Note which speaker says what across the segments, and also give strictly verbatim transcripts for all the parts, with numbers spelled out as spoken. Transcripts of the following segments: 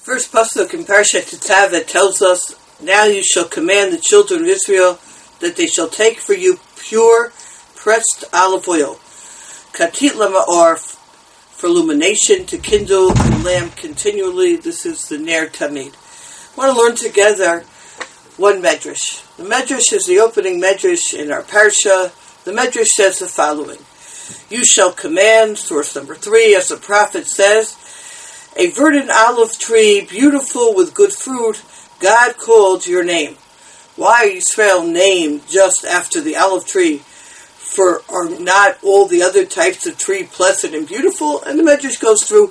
Speaker 1: First pasuk in Parshat Tetzaveh tells us, "Now you shall command the children of Israel that they shall take for you pure pressed olive oil, katit lama'or, for illumination, to kindle the lamp continually." This is the Ner Tamid. I want to learn together one medrash. The medrash is the opening medrash in our parsha. The medrash says the following: "You shall command," source number three, as the prophet says, "a verdant olive tree, beautiful with good fruit, God called your name." Why are Yisrael named just after the olive tree? For are not all the other types of tree pleasant and beautiful? And the Medrash goes through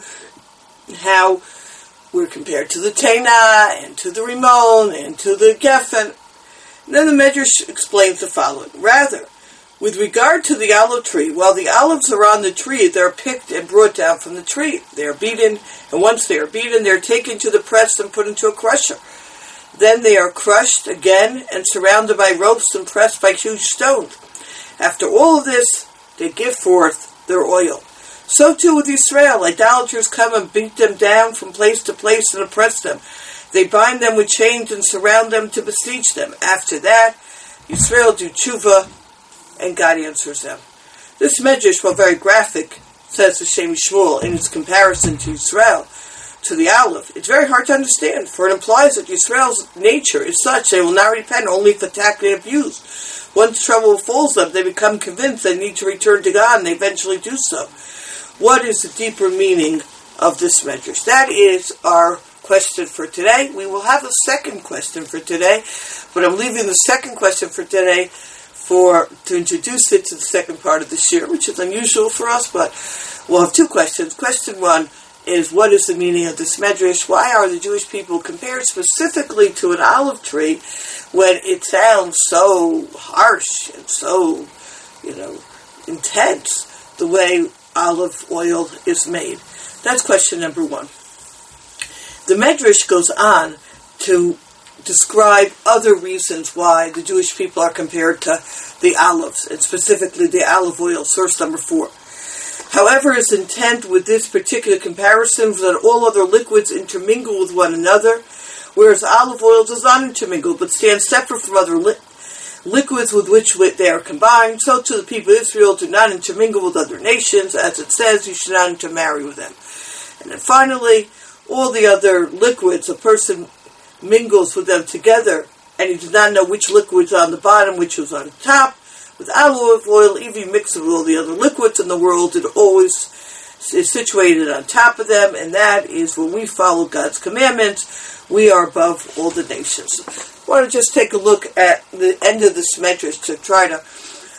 Speaker 1: how we're compared to the Tena, and to the Rimon, and to the Geffen. And then the Medrash explains the following: rather, with regard to the olive tree, while the olives are on the tree, they're picked and brought down from the tree. They are beaten, and once they are beaten, they're taken to the press and put into a crusher. Then they are crushed again and surrounded by ropes and pressed by huge stones. After all of this, they give forth their oil. So too with Israel. Idolaters come and beat them down from place to place and oppress them. They bind them with chains and surround them to besiege them. After that, Israel do tshuva, and God answers them. This medrash, while very graphic, says the Shem Shmuel, in its comparison to Israel, to the olive, it's very hard to understand, for it implies that Israel's nature is such they will not repent, only if attacked and abused. Once trouble falls them, they become convinced they need to return to God, and they eventually do so. What is the deeper meaning of this medrash? That is our question for today. We will have a second question for today, but I'm leaving the second question for today for to introduce it to the second part of the shir, which is unusual for us, but we'll have two questions. Question one is, what is the meaning of this medrash? Why are the Jewish people compared specifically to an olive tree when it sounds so harsh and so, you know, intense, the way olive oil is made? That's question number one. The medrash goes on to describe other reasons why the Jewish people are compared to the olives, and specifically the olive oil, source number four. However, his intent with this particular comparison was that all other liquids intermingle with one another, whereas olive oil does not intermingle, but stands separate from other li- liquids with which they are combined. So too the people of Israel do not intermingle with other nations, as it says, you should not intermarry with them. And then finally, all the other liquids, a person mingles with them together, and he does not know which liquid's on the bottom, which was on top. With olive oil, even mixed with all the other liquids in the world, it always is situated on top of them, and that is when we follow God's commandments, we are above all the nations. I want to just take a look at the end of this medrash to try to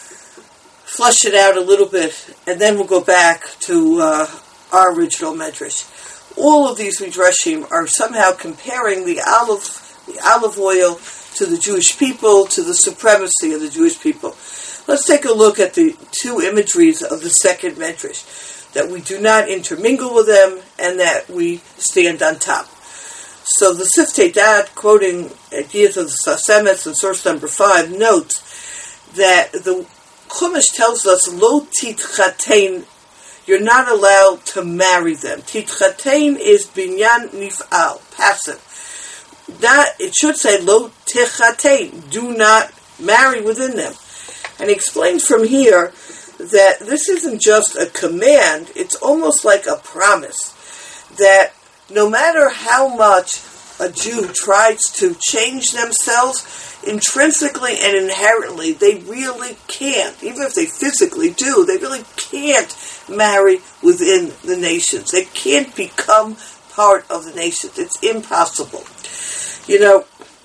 Speaker 1: flush it out a little bit, and then we'll go back to uh, our original medrash. All of these midrashim are somehow comparing the olive, the olive oil to the Jewish people, to the supremacy of the Jewish people. Let's take a look at the two imageries of the second medrash, that we do not intermingle with them and that we stand on top. So the Siftei Dat, quoting ideas of the Sas Emes in source number five, notes that the Chumash tells us, Lo titchatein, you're not allowed to marry them. Titchatein is binyan nif'al, passive. Not, it should say, Lo tichatein, do not marry within them. And he explains from here that this isn't just a command, it's almost like a promise that no matter how much a Jew tries to change themselves, intrinsically and inherently, they really can't. Even if they physically do, they really can't marry within the nations. They can't become part of the nations. It's impossible. You know,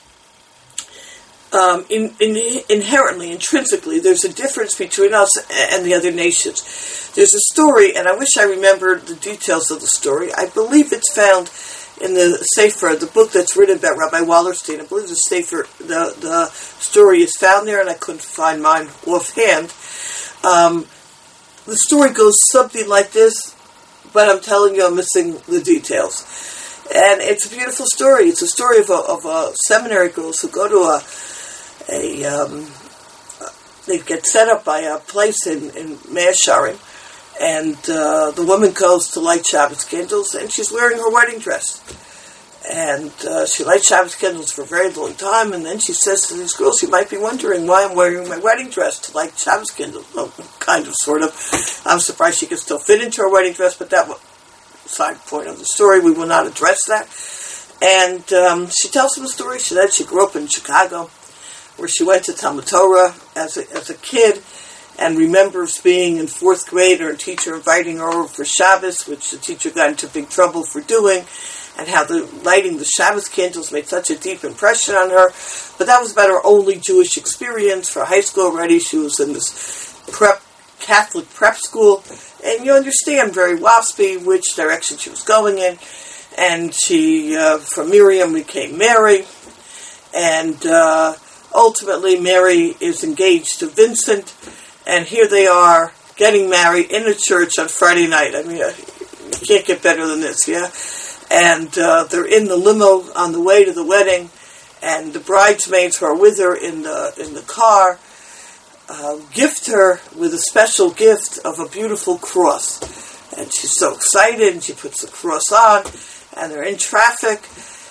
Speaker 1: Um, in, in, inherently, intrinsically, there's a difference between us and the other nations. There's a story, and I wish I remembered the details of the story. I believe it's found in the Sefer, the book that's written about Rabbi Wallerstein. I believe the Sefer, the, the story is found there, and I couldn't find mine offhand. Um, the story goes something like this, but I'm telling you I'm missing the details. And it's a beautiful story. It's a story of a, of a seminary girls who go to a A, um, they get set up by a place in, in Mea Sharim, and uh, the woman goes to light Shabbos candles, and she's wearing her wedding dress. And uh, she lights Shabbos candles for a very long time, and then she says to these girls, you might be wondering why I'm wearing my wedding dress to light Shabbos candles. Well, kind of, sort of. I'm surprised she could still fit into her wedding dress, but that was a side point of the story. We will not address that. And um, she tells them a story. She said she grew up in Chicago, where she went to Talmud Torah as a, as a kid, and remembers being in fourth grade, her teacher inviting her over for Shabbos, which the teacher got into big trouble for doing, and how the lighting the Shabbos candles made such a deep impression on her. But that was about her only Jewish experience. For high school already, she was in this prep Catholic prep school, and you understand, very waspy, which direction she was going in. And she, uh, from Miriam, became Mary, and uh, ultimately Mary is engaged to Vincent, and here they are getting married in a church on Friday night. I mean, you can't get better than this, yeah? And uh, they're in the limo on the way to the wedding, and the bridesmaids who are with her in the in the car uh, gift her with a special gift of a beautiful cross. And she's so excited, and she puts the cross on, and they're in traffic,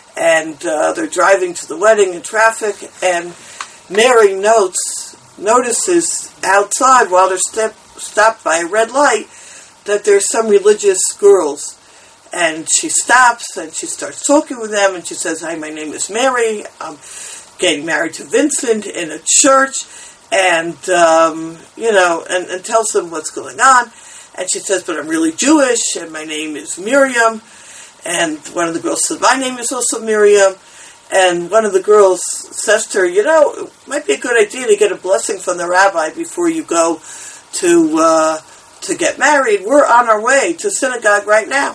Speaker 1: and uh, they're driving to the wedding in traffic, and Mary notes, notices outside while they're step, stopped by a red light that there's some religious girls. And she stops, and she starts talking with them, and she says, hi, my name is Mary. I'm getting married to Vincent in a church, and, um, you know, and, and tells them what's going on. And she says, but I'm really Jewish, and my name is Miriam. And one of the girls says, my name is also Miriam. And one of the girls says to her, you know, it might be a good idea to get a blessing from the rabbi before you go to uh, to get married. We're on our way to synagogue right now.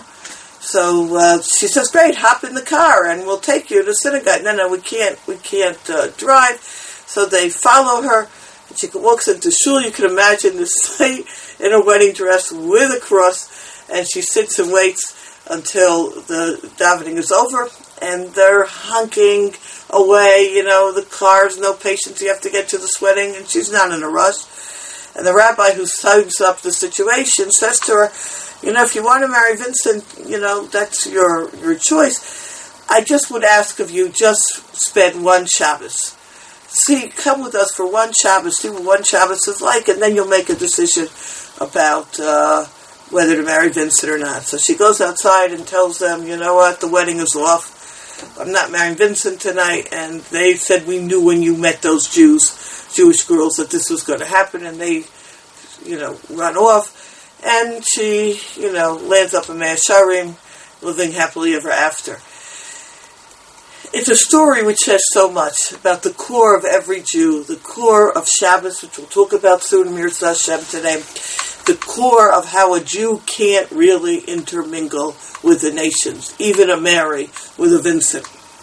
Speaker 1: So uh, she says, great, hop in the car and we'll take you to synagogue. No, no, we can't, we can't uh, drive. So they follow her. And she walks into shul. You can imagine this sight in a wedding dress with a cross. And she sits and waits until the davening is over. And they're honking away, you know, the cars, no patience, you have to get to this wedding. And she's not in a rush. And the rabbi who sums up the situation says to her, you know, if you want to marry Vincent, you know, that's your your choice. I just would ask of you, just spend one Shabbos. See, come with us for one Shabbos, see what one Shabbos is like, and then you'll make a decision about uh, whether to marry Vincent or not. So she goes outside and tells them, you know what, the wedding is off. I'm not marrying Vincent tonight. And they said, we knew when you met those Jews, Jewish girls, that this was going to happen, and they, you know, run off. And she, you know, lands up in Mea Shearim, living happily ever after. It's a story which says so much about the core of every Jew, the core of Shabbos, which we'll talk about soon, Mirza Hashem today, the core of how a Jew can't really intermingle with the nations, even a Mary with a Vincent.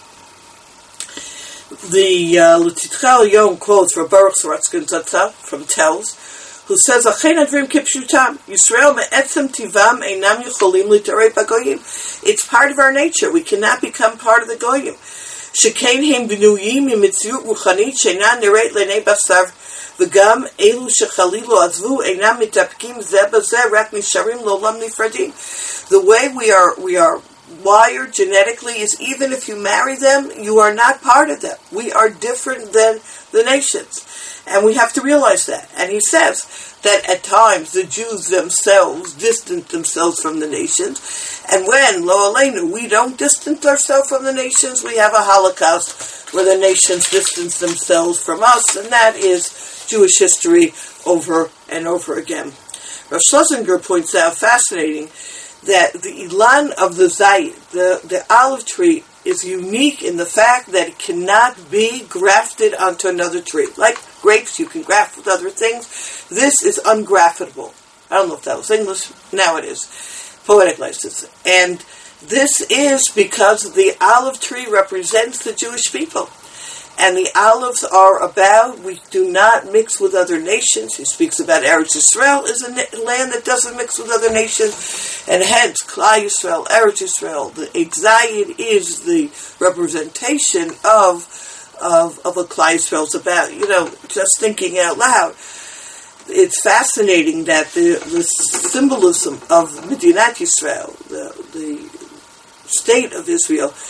Speaker 1: The uh, L'Titchel Yom quotes from Baruch Sorotzkin Zatzal from Tells, who says, Achen advim kipshutam, Yisrael me'etzem tivam einam yicholim litarei b'goyim. It's part of our nature. We cannot become part of the goyim. Shekein hem b'nuyim mimitziut ruchanit she'eina nireit l'nei basar v'gam elu shechalilo azvu einam mitapkim zeh b'zeh rak nisharim lo'olam nifradim. The way we are, we are wired genetically is even if you marry them, you are not part of them. We are different than the nations. And we have to realize that. And he says that at times the Jews themselves distance themselves from the nations. And when, lo aleinu, we don't distance ourselves from the nations, we have a Holocaust where the nations distance themselves from us. And that is Jewish history over and over again. Rav Schlesinger points out, fascinating, that the ilan of the zayit, the, the olive tree, is unique in the fact that it cannot be grafted onto another tree. Like grapes, you can graft with other things. This is ungraftable. I don't know if that was English. Now it is. Poetic license. And this is because the olive tree represents the Jewish people. And the olives are about, we do not mix with other nations. He speaks about Eretz Yisrael is a land that doesn't mix with other nations. And hence, Klal Yisrael, Eretz Yisrael, the Exayid is the representation of, of, of what Klal Yisrael is about. You know, just thinking out loud, it's fascinating that the, the symbolism of Medinat Yisrael, the, the state of Israel,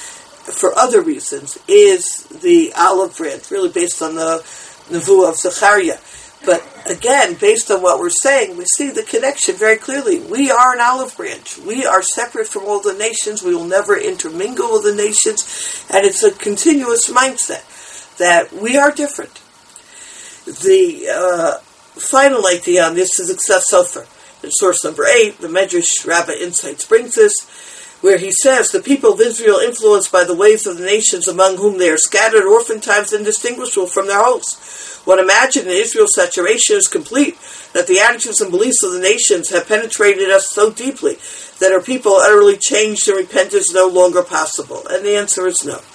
Speaker 1: for other reasons, is the olive branch, really based on the Nevuah of Zechariah. But again, based on what we're saying, we see the connection very clearly. We are an olive branch. We are separate from all the nations. We will never intermingle with the nations. And it's a continuous mindset that we are different. The uh, final idea on this is Ksef Sofer. In source number eight, the Medrash Rabbah Insights brings this, where he says, the people of Israel, influenced by the ways of the nations among whom they are scattered, oftentimes indistinguishable from their hosts. One imagine that Israel's saturation is complete, that the attitudes and beliefs of the nations have penetrated us so deeply that our people utterly changed and repentance is no longer possible. And the answer is no.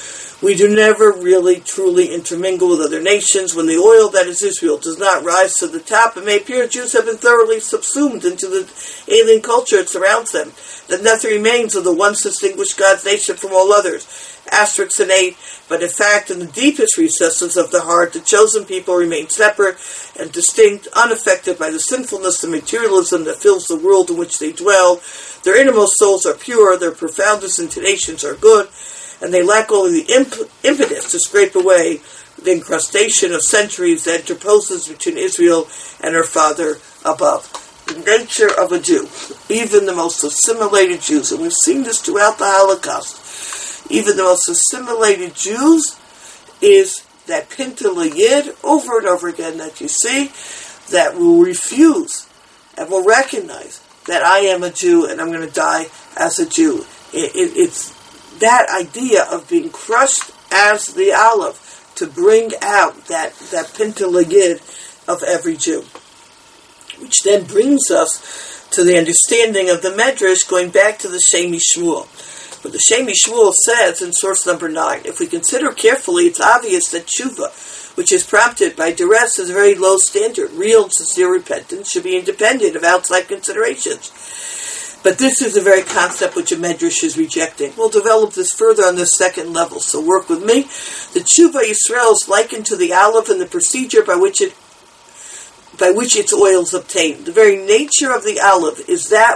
Speaker 1: We do never really truly intermingle with other nations. When the oil that is Israel does not rise to the top, it may appear Jews have been thoroughly subsumed into the alien culture that surrounds them, that nothing remains of the once distinguished God's nation from all others. Asterisks and eight, but in fact, in the deepest recesses of the heart, the chosen people remain separate and distinct, unaffected by the sinfulness and materialism that fills the world in which they dwell. Their innermost souls are pure, their profoundest inclinations are good, and they lack only the imp- impetus to scrape away the incrustation of centuries that interposes between Israel and her Father above. The nature of a Jew, even the most assimilated Jews, and we've seen this throughout the Holocaust, even the most assimilated Jews, is that Pinta Yid, over and over again, that you see, that will refuse and will recognize that I am a Jew and I'm going to die as a Jew. It, it, it's that idea of being crushed as the olive to bring out that, that Pinta Yid of every Jew. Which then brings us to the understanding of the Medrash, going back to the Shemi Shmuel. But the Shemi Shmuel says in source number nine, if we consider carefully, it's obvious that tshuva, which is prompted by duress, is a very low standard. Real and sincere repentance should be independent of outside considerations. But this is the very concept which a Medrash is rejecting. We'll develop this further on the second level, so work with me. The tshuva Yisrael is likened to the olive and the procedure by which it by which its oil is obtained. The very nature of the olive is that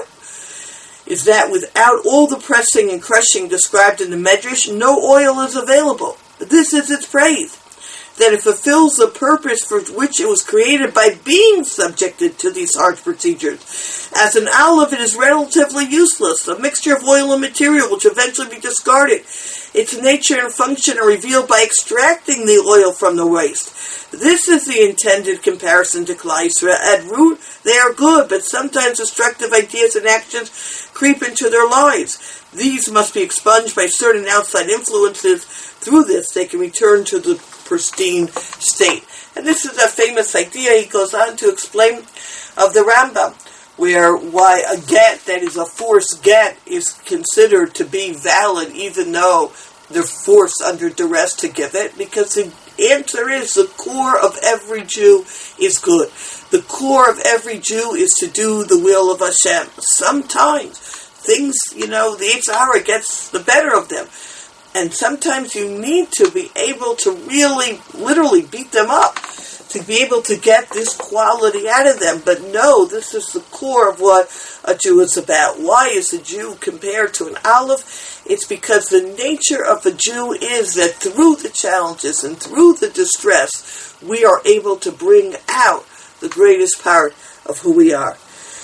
Speaker 1: is that without all the pressing and crushing described in the Medrash, no oil is available. This is its praise, that it fulfills the purpose for which it was created by being subjected to these harsh procedures. As an olive, it is relatively useless, a mixture of oil and material which eventually be discarded. Its nature and function are revealed by extracting the oil from the waste. This is the intended comparison to Klal Yisrael. At root, they are good, but sometimes destructive ideas and actions creep into their lives. These must be expunged by certain outside influences. Through this, they can return to the pristine state. And this is a famous idea he goes on to explain of the Rambam, where why a get that is a forced get is considered to be valid even though they're forced under duress to give it, because the answer is the core of every Jew is good. The core of every Jew is to do the will of Hashem. Sometimes things, you know, the Yetzer Hara gets the better of them. And sometimes you need to be able to really, literally beat them up to be able to get this quality out of them. But no, this is the core of what a Jew is about. Why is a Jew compared to an olive? It's because the nature of a Jew is that through the challenges and through the distress, we are able to bring out the greatest part of who we are.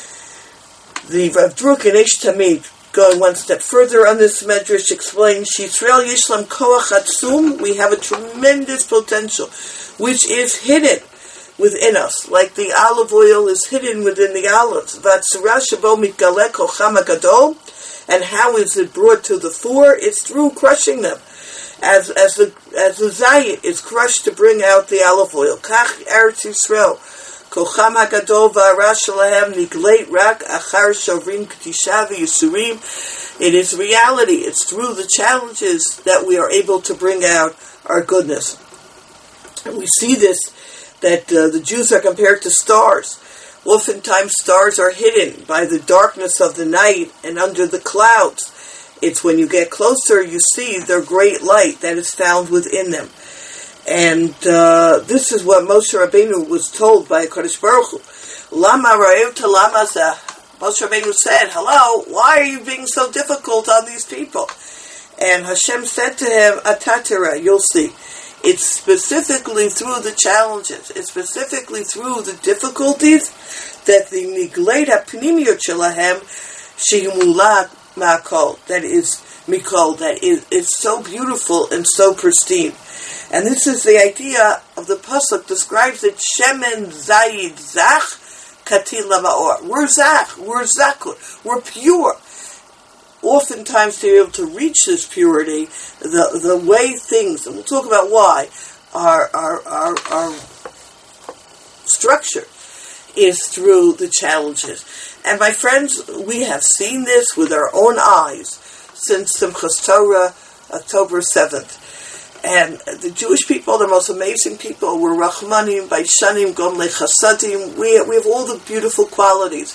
Speaker 1: The Rav Druk and Ish Tamid, going one step further on this Medrash, explains, Yisrael Yishlam Koach Atzum, we have a tremendous potential, which is hidden within us, like the olive oil is hidden within the olives. Vatzura Shabo Mitgaleh Kocham HaGadol, and how is it brought to the fore? It's through crushing them. As as the as the zayit is crushed to bring out the olive oil. Kach Eretz Yisrael. Kocham HaGadol v'ara shalahem nigleit rak achar shavrim k'tisha v'yisurim. It is reality. It's through the challenges that we are able to bring out our goodness. And we see this, that uh, the Jews are compared to stars. Oftentimes stars are hidden by the darkness of the night and under the clouds. It's when you get closer you see their great light that is found within them. And uh, this is what Moshe Rabbeinu was told by HaKadosh Baruch Hu. Lama ra'evta lama zeh. Moshe Rabbeinu said, hello, why are you being so difficult on these people? And Hashem said to him, Atatera, you'll see. It's specifically through the challenges, it's specifically through the difficulties that the Nigleit HaPnimiyot Shelahem Shehimula Makol, that is Mikol, that is, is so beautiful and so pristine. And this is the idea of the pasuk describes it, Shemen Zayid Zach Katil Lamaor. We're Zach, we're Zakut, we're pure. Oftentimes to be able to reach this purity, the the way things, and we'll talk about why, our our our, our structure is through the challenges. And my friends, we have seen this with our own eyes since Simchas Torah, October seventh. And the Jewish people, the most amazing people, we're Rachmanim, Baishanim, Gomlei Chasadim, we, we have all the beautiful qualities.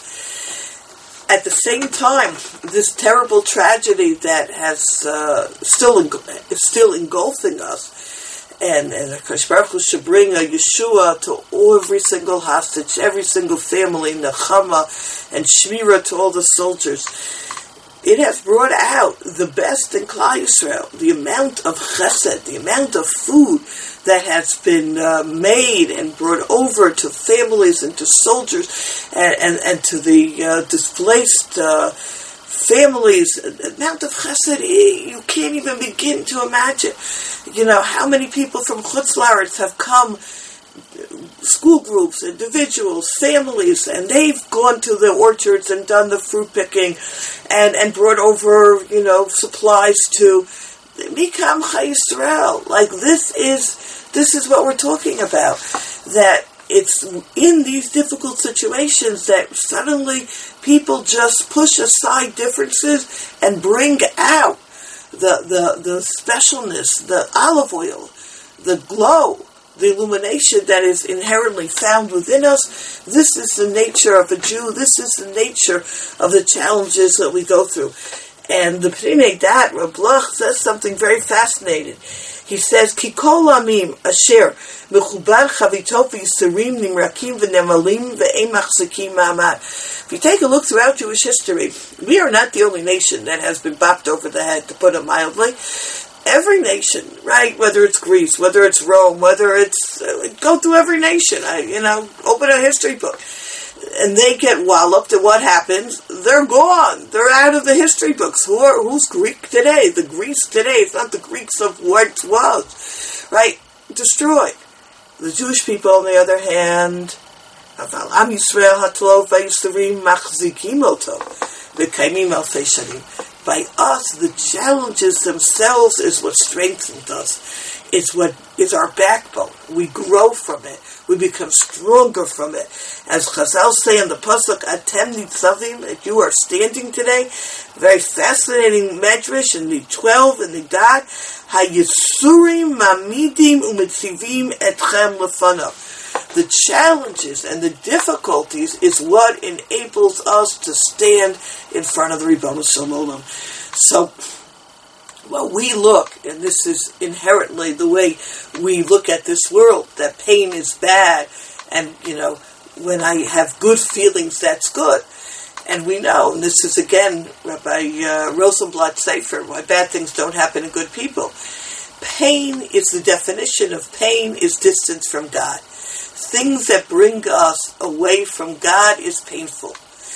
Speaker 1: At the same time, this terrible tragedy that has uh, still eng- is still engulfing us, and and Hakadosh Baruch Hu should bring a Yeshua to every single hostage, every single family, Nechama and Shmira to all the soldiers. It has brought out the best in Klal Yisrael, the amount of chesed, the amount of food that has been uh, made and brought over to families and to soldiers and, and, and to the uh, displaced uh, families. The amount of chesed, you can't even begin to imagine. You know, how many people from Chutz La'aretz have come, school groups, individuals, families, and they've gone to the orchards and done the fruit picking and, and brought over, you know, supplies to Mikam Chayisrael. Like this is this is what we're talking about. That it's in these difficult situations that suddenly people just push aside differences and bring out the the, the specialness, the olive oil, the glow, the illumination that is inherently found within us. This is the nature of a Jew. This is the nature of the challenges that we go through. And the Pnei Dat, Reb Bloch, says something very fascinating. He says, Ki kol amim asher mechubar chavitot v'yisarim nimrakim v'nemalim v'ein machzikim ma'amad. If you take a look throughout Jewish history, we are not the only nation that has been bopped over the head, to put it mildly. Every nation, right? Whether it's Greece, whether it's Rome, whether it's uh, go through every nation. I, you know, open a history book, and they get walloped. And what happens? They're gone. They're out of the history books. Who are, who's Greek today? The Greeks today. It's not the Greeks of what was, right? Destroyed. The Jewish people, on the other hand, Am Yisrael hatov v'yisarim machzikim oto v'kaimim alfei shanim. By us, the challenges themselves is what strengthens us. It's what is our backbone. We grow from it. We become stronger from it. As Chazal say in the pasuk, Atem nitzavim, that you are standing today. Very fascinating medrash in the twelve and the dot. Hayisurim mamidim umitzivim etchem lefanav. The challenges and the difficulties is what enables us to stand in front of the Ribono Shel Olam. So, well, we look, and this is inherently the way we look at this world, that pain is bad, and, you know, when I have good feelings, that's good. And we know, and this is again Rabbi uh, Rosenblatt Sefer, why bad things don't happen to good people. Pain is the definition of pain is distance from God. Things that bring us away from God is painful.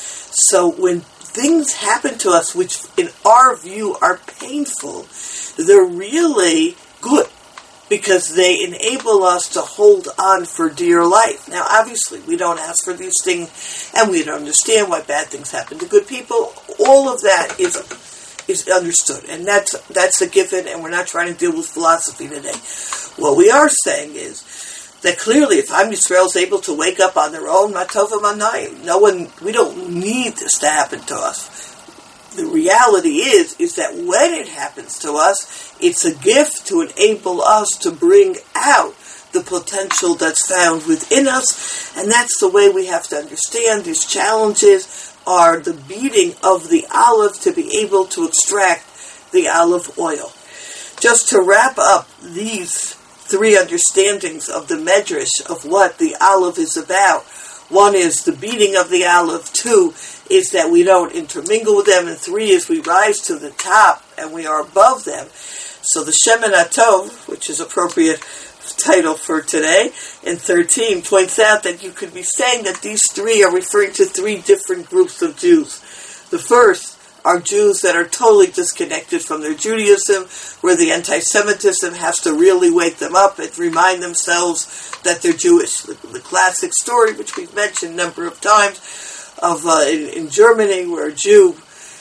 Speaker 1: So when things happen to us which in our view are painful, they're really good because they enable us to hold on for dear life. Now obviously we don't ask for these things and we don't understand why bad things happen to good people. All of that is is understood, and that's that's a given, and we're not trying to deal with philosophy today. What we are saying is that clearly, if Am Yisrael is able to wake up on their own, matova manayim, no one, we don't need this to happen to us. The reality is, is that when it happens to us, it's a gift to enable us to bring out the potential that's found within us, and that's the way we have to understand these challenges are the beating of the olive to be able to extract the olive oil. Just to wrap up these three understandings of the Medrash of what the olive is about, One is the beating of the Aleph. Two is that we don't intermingle with them. And three is we rise to the top and we are above them. So the Shemin HaTov, which is appropriate title for today, in thirteen, points out that you could be saying that these three are referring to three different groups of Jews. The first are Jews that are totally disconnected from their Judaism, where the anti-Semitism has to really wake them up and remind themselves that they're Jewish. The, the classic story, which we've mentioned a number of times, of uh, in, in Germany, where a Jew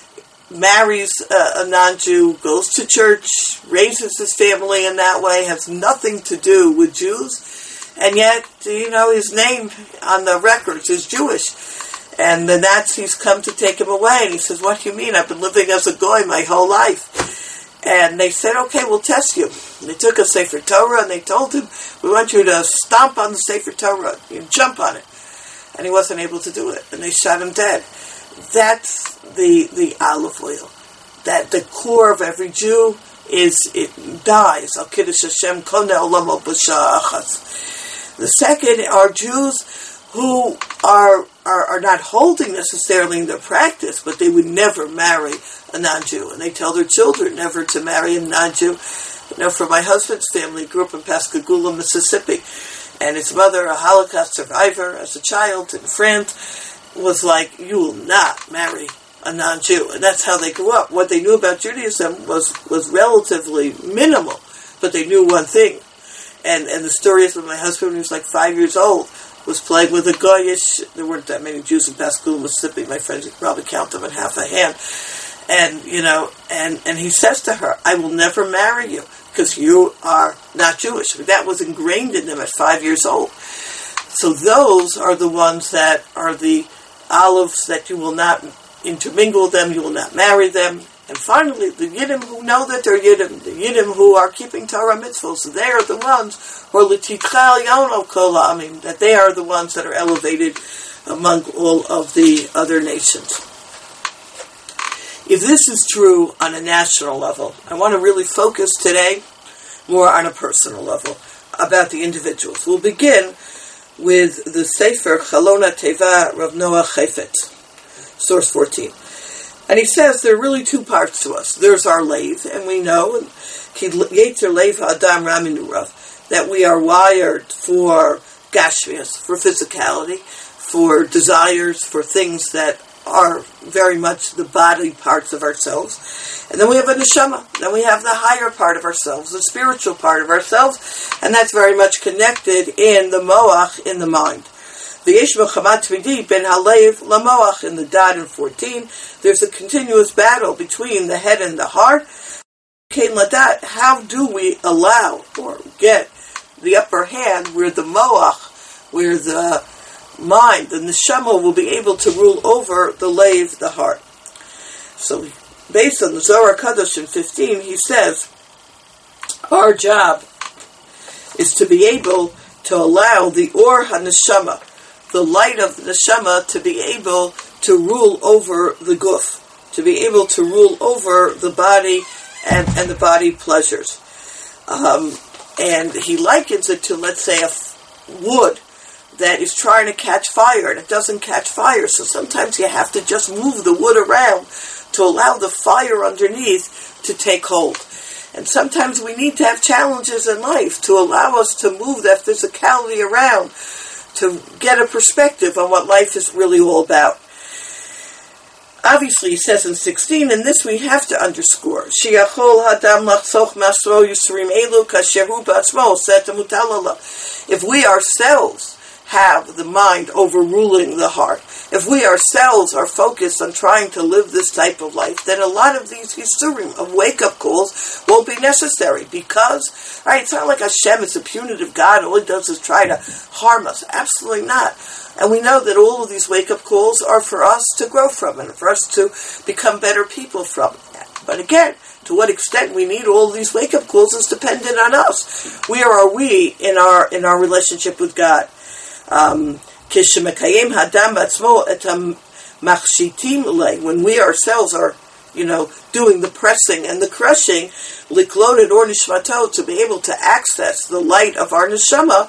Speaker 1: marries a, a non-Jew, goes to church, raises his family in that way, has nothing to do with Jews, and yet, you know, his name on the records is Jewish. And the Nazis come to take him away, and he says, "What do you mean? I've been living as a goy my whole life." And they said, "Okay, we'll test you." And they took a Sefer Torah, and they told him, "We want you to stomp on the Sefer Torah, you jump on it." And he wasn't able to do it, and they shot him dead. That's the the olive oil. That the core of every Jew is, it dies. Al Kiddush Hashem Koneh Olamo B'Sha'ah Achas. The second are Jews who are, are are not holding necessarily in their practice, but they would never marry a non-Jew. And they tell their children never to marry a non-Jew. You know, for my husband's family, grew up in Pascagoula, Mississippi, and his mother, a Holocaust survivor, as a child in France, was like, "You will not marry a non-Jew." And that's how they grew up. What they knew about Judaism was, was relatively minimal, but they knew one thing. And and the story is that my husband, when he was like five years old, was playing with a goyish. There weren't that many Jews in Pascagoula, Mississippi. My friends could probably count them in half a hand. And, you know, and, and he says to her, "I will never marry you because you are not Jewish." That was ingrained in them at five years old. So those are the ones that are the olives that you will not intermingle with them, you will not marry them. And finally, the Yiddim who know that they're Yiddim, the Yiddim who are keeping Torah mitzvahs, they are the ones who are l'tichal yono kol ha'amim, that they are the ones that are elevated among all of the other nations. If this is true on a national level, I want to really focus today more on a personal level about the individuals. We'll begin with the Sefer Chalon HaTeva Rav Noah Chayfetz, source fourteen. And he says there are really two parts to us. There's our lave, and we know Yetzer Leiv Adam Raminu Rav, that we are wired for gashmias, for physicality, for desires, for things that are very much the body parts of ourselves. And then we have a neshama. Then we have the higher part of ourselves, the spiritual part of ourselves, and that's very much connected in the moach, in the mind. The Yesh Mechamat Tvidi ben Halev Lamoach in the Dad in fourteen. There's a continuous battle between the head and the heart. How do we allow or get the upper hand where the moach, where the mind, the neshama, will be able to rule over the lave, the heart? So, based on the Zohar Kadosh in fifteen, he says, our job is to be able to allow the Or HaNeshama, the light of the neshama, to be able to rule over the guf, to be able to rule over the body and, and the body pleasures. Um, and he likens it to, let's say, a f- wood that is trying to catch fire, and it doesn't catch fire. So sometimes you have to just move the wood around to allow the fire underneath to take hold. And sometimes we need to have challenges in life to allow us to move that physicality around, to get a perspective on what life is really all about. Obviously, he says in sixteen, and this we have to underscore, if we ourselves have the mind overruling the heart, if we ourselves are focused on trying to live this type of life, then a lot of these hisurim of wake-up calls won't be necessary, because, right, it's not like Hashem is a punitive God, all he does is try to harm us. Absolutely not. And we know that all of these wake-up calls are for us to grow from and for us to become better people from. But again, to what extent we need all of these wake-up calls is dependent on us. Where are we in our in our relationship with God? Um, when we ourselves are, you know, doing the pressing and the crushing, likloded or nishmato, to be able to access the light of our neshama,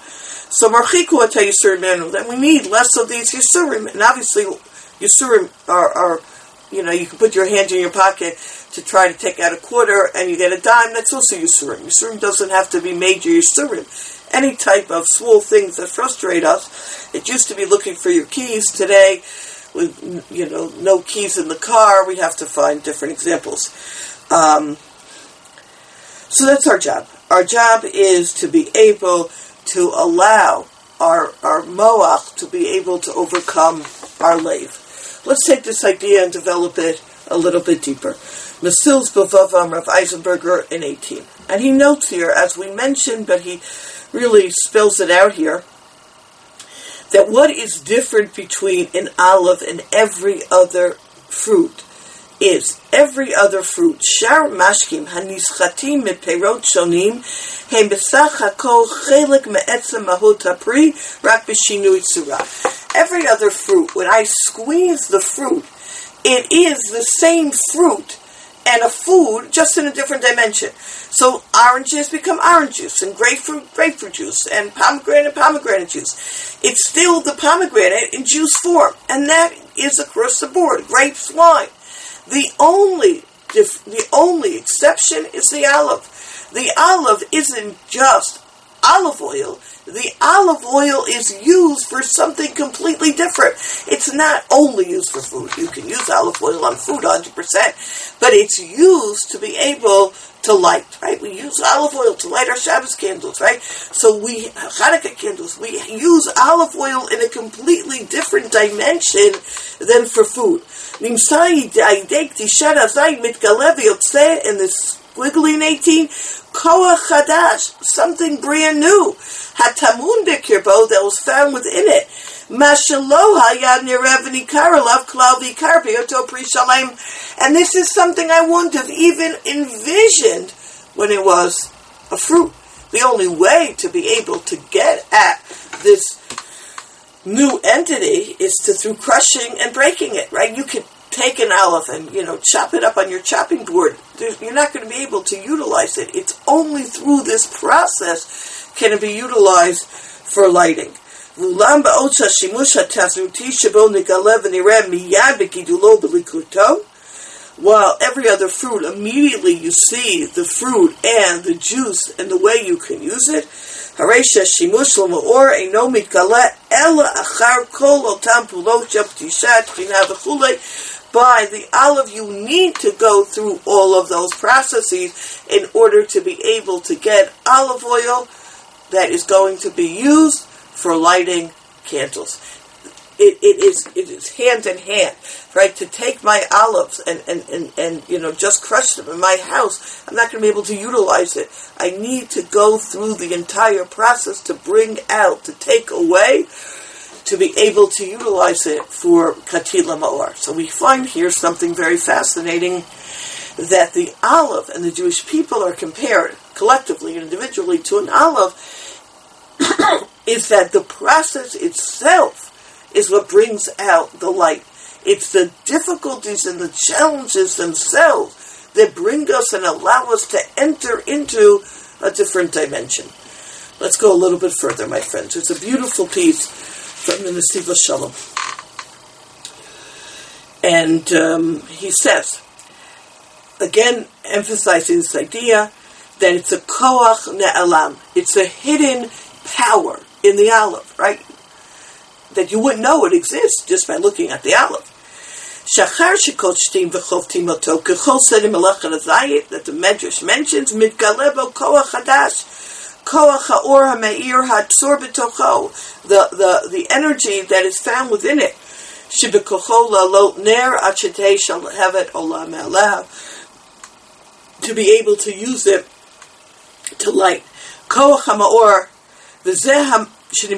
Speaker 1: So marchiku ata yisurim menu. Then we need less of these yisurim, and obviously yisurim are, are, you know, you can put your hand in your pocket to try to take out a quarter, and you get a dime. That's also yisurim. Yisurim doesn't have to be major yisurim. Any type of small things that frustrate us. It used to be looking for your keys. Today, with, you know, no keys in the car, we have to find different examples. Um, so that's our job. Our job is to be able to allow our our moach to be able to overcome our lave. Let's take this idea and develop it a little bit deeper. Mesil's Bavavam, Rav Eisenberger in eighteen. And he notes here, as we mentioned, but he really spells it out here, that what is different between an olive and every other fruit is every other fruit. Shar mashkim hanischatim mit perot shonim hem besach hakol chelik me'etzem mahut hapri rak b'shinui tzura. Every other fruit, when I squeeze the fruit, it is the same fruit and a food, just in a different dimension. So oranges become orange juice, and grapefruit, grapefruit juice, and pomegranate, pomegranate juice. It's still the pomegranate in juice form, and that is across the board. Grapes, wine. The only, the only exception is the olive. The olive isn't just olive oil. The olive oil is used for something completely different. It's not only used for food. You can use olive oil on food one hundred percent, but it's used to be able to light, right? We use olive oil to light our Shabbos candles, right? So we, Hanukkah candles, we use olive oil in a completely different dimension than for food. In this squiggly in eighteen, Koach Chadash, something brand new. Hatamun Bekirbo, that was found within it. Mashaloha Yad Nirevani Karalav Klavi Karpioto Pri Shalem. And this is something I wouldn't have even envisioned when it was a fruit. The only way to be able to get at this new entity is to through crushing and breaking it, right? You can take an olive and, you know, chop it up on your chopping board. You're not going to be able to utilize it. It's only through this process can it be utilized for lighting. While every other fruit, immediately you see the fruit and the juice and the way you can use it. By the olive, you need to go through all of those processes in order to be able to get olive oil that is going to be used for lighting candles. It, it is it is hand in hand, right? To take my olives and, and, and, and you know just crush them in my house, I'm not going to be able to utilize it. I need to go through the entire process to bring out, to take away, to be able to utilize it for Katila Ma'or. So we find here something very fascinating, that the olive and the Jewish people are compared collectively and individually to an olive, is that the process itself is what brings out the light. It's the difficulties and the challenges themselves that bring us and allow us to enter into a different dimension. Let's go a little bit further, my friends. It's a beautiful piece from the Nesiva Shalom. And um, he says, again, emphasizing this idea that it's a koach ne'elam. It's a hidden power in the olive, right? That you wouldn't know it exists just by looking at the olive. Shachar shekot shtim v'chovtim oto kechol sedim melachat hazayit, that the Medrash mentions, mitgalebo koach hadash, koach ha'or ha'meir ha'tzor b'tocho, the, the, the energy that is found within it, shebekocho la'lot ner achetei shal hevet olam me'alev, to be able to use it to light. Koach ha'ma'or v'zeh This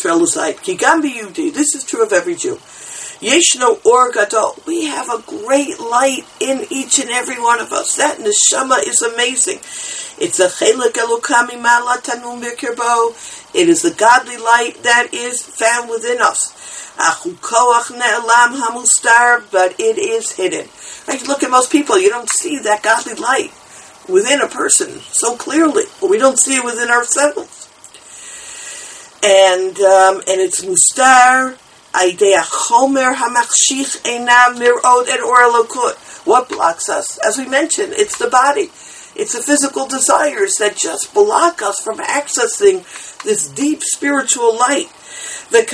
Speaker 1: is true of every Jew. Yeshno or gadol. We have a great light in each and every one of us. That neshama is amazing. It's a chelik elokami mala tanum b'kirbo. It is the godly light that is found within us. Achu koach ne'elam hamustar, but it is hidden. Right? Look at most people. You don't see that godly light within a person so clearly. Or we don't see it within ourselves. And um, and it's mustar. What blocks us? As we mentioned, it's the body. It's the physical desires that just block us from accessing this deep spiritual light. When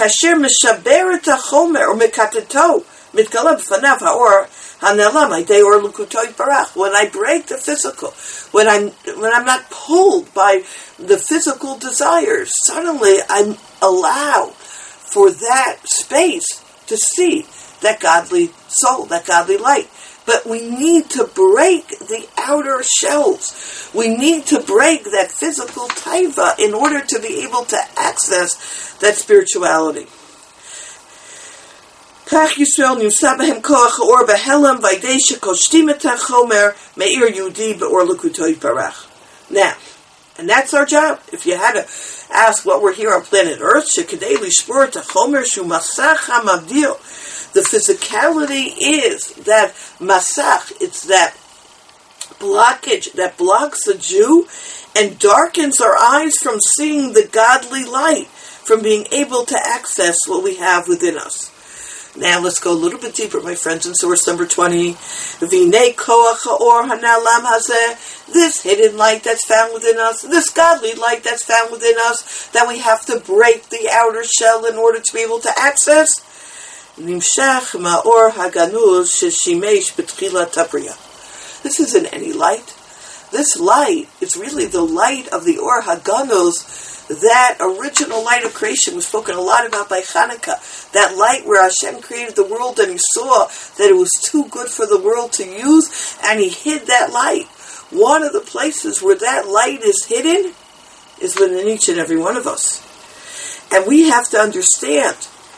Speaker 1: I break the physical, when I'm when I'm not pulled by the physical desires, suddenly I allow for that space to see that godly soul, that godly light. But we need to break the outer shells. We need to break that physical taiva in order to be able to access that spirituality. Now, and that's our job. If you had to ask what we're here on planet Earth, the physicality is that masach, it's that blockage that blocks the Jew and darkens our eyes from seeing the godly light, from being able to access what we have within us. Now let's go a little bit deeper, my friends, in source number twenty. This hidden light that's found within us, this godly light that's found within us, that we have to break the outer shell in order to be able to access. This isn't any light. This light is really the light of the Or Haganuz, that original light of creation was spoken a lot about by Hanukkah. That light where Hashem created the world and He saw that it was too good for the world to use, and He hid that light. One of the places where that light is hidden is within each and every one of us. And we have to understand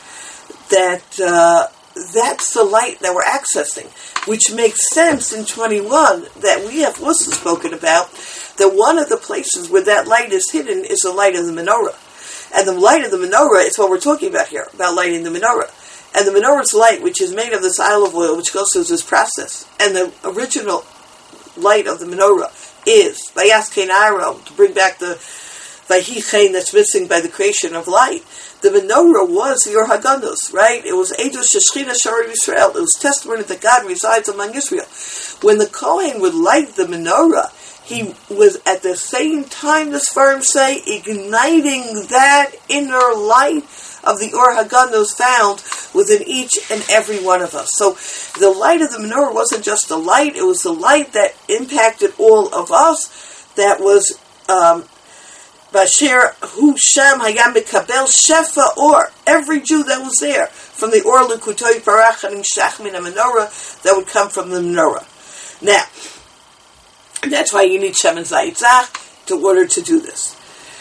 Speaker 1: that uh, that's the light that we're accessing, which makes sense in twenty-one that we have also spoken about, that one of the places where that light is hidden is the light of the menorah. And the light of the menorah is what we're talking about here, about lighting the menorah. And the menorah's light, which is made of this olive oil, which goes through this process. And the original light of the menorah is Vayaskein Aro, to bring back the Vahichein that's missing by the creation of light. The menorah was the Or Haganuz, right? It was Eidos Sheshchina Shara Yisrael. It was testimony that God resides among Israel. When the Kohen would light the menorah, he was at the same time, the Sfarim say, igniting that inner light of the Or Haganuz found within each and every one of us. So the light of the menorah wasn't just a light, it was the light that impacted all of us, that was um, Basher Hu Shem Hayam Mikabel Shefa Or. Every Jew that was there, from the Or L'Kutoy Barach and Shachmin and menorah, that would come from the menorah. Now, that's why you need Shem and Zayitzach in order to do this.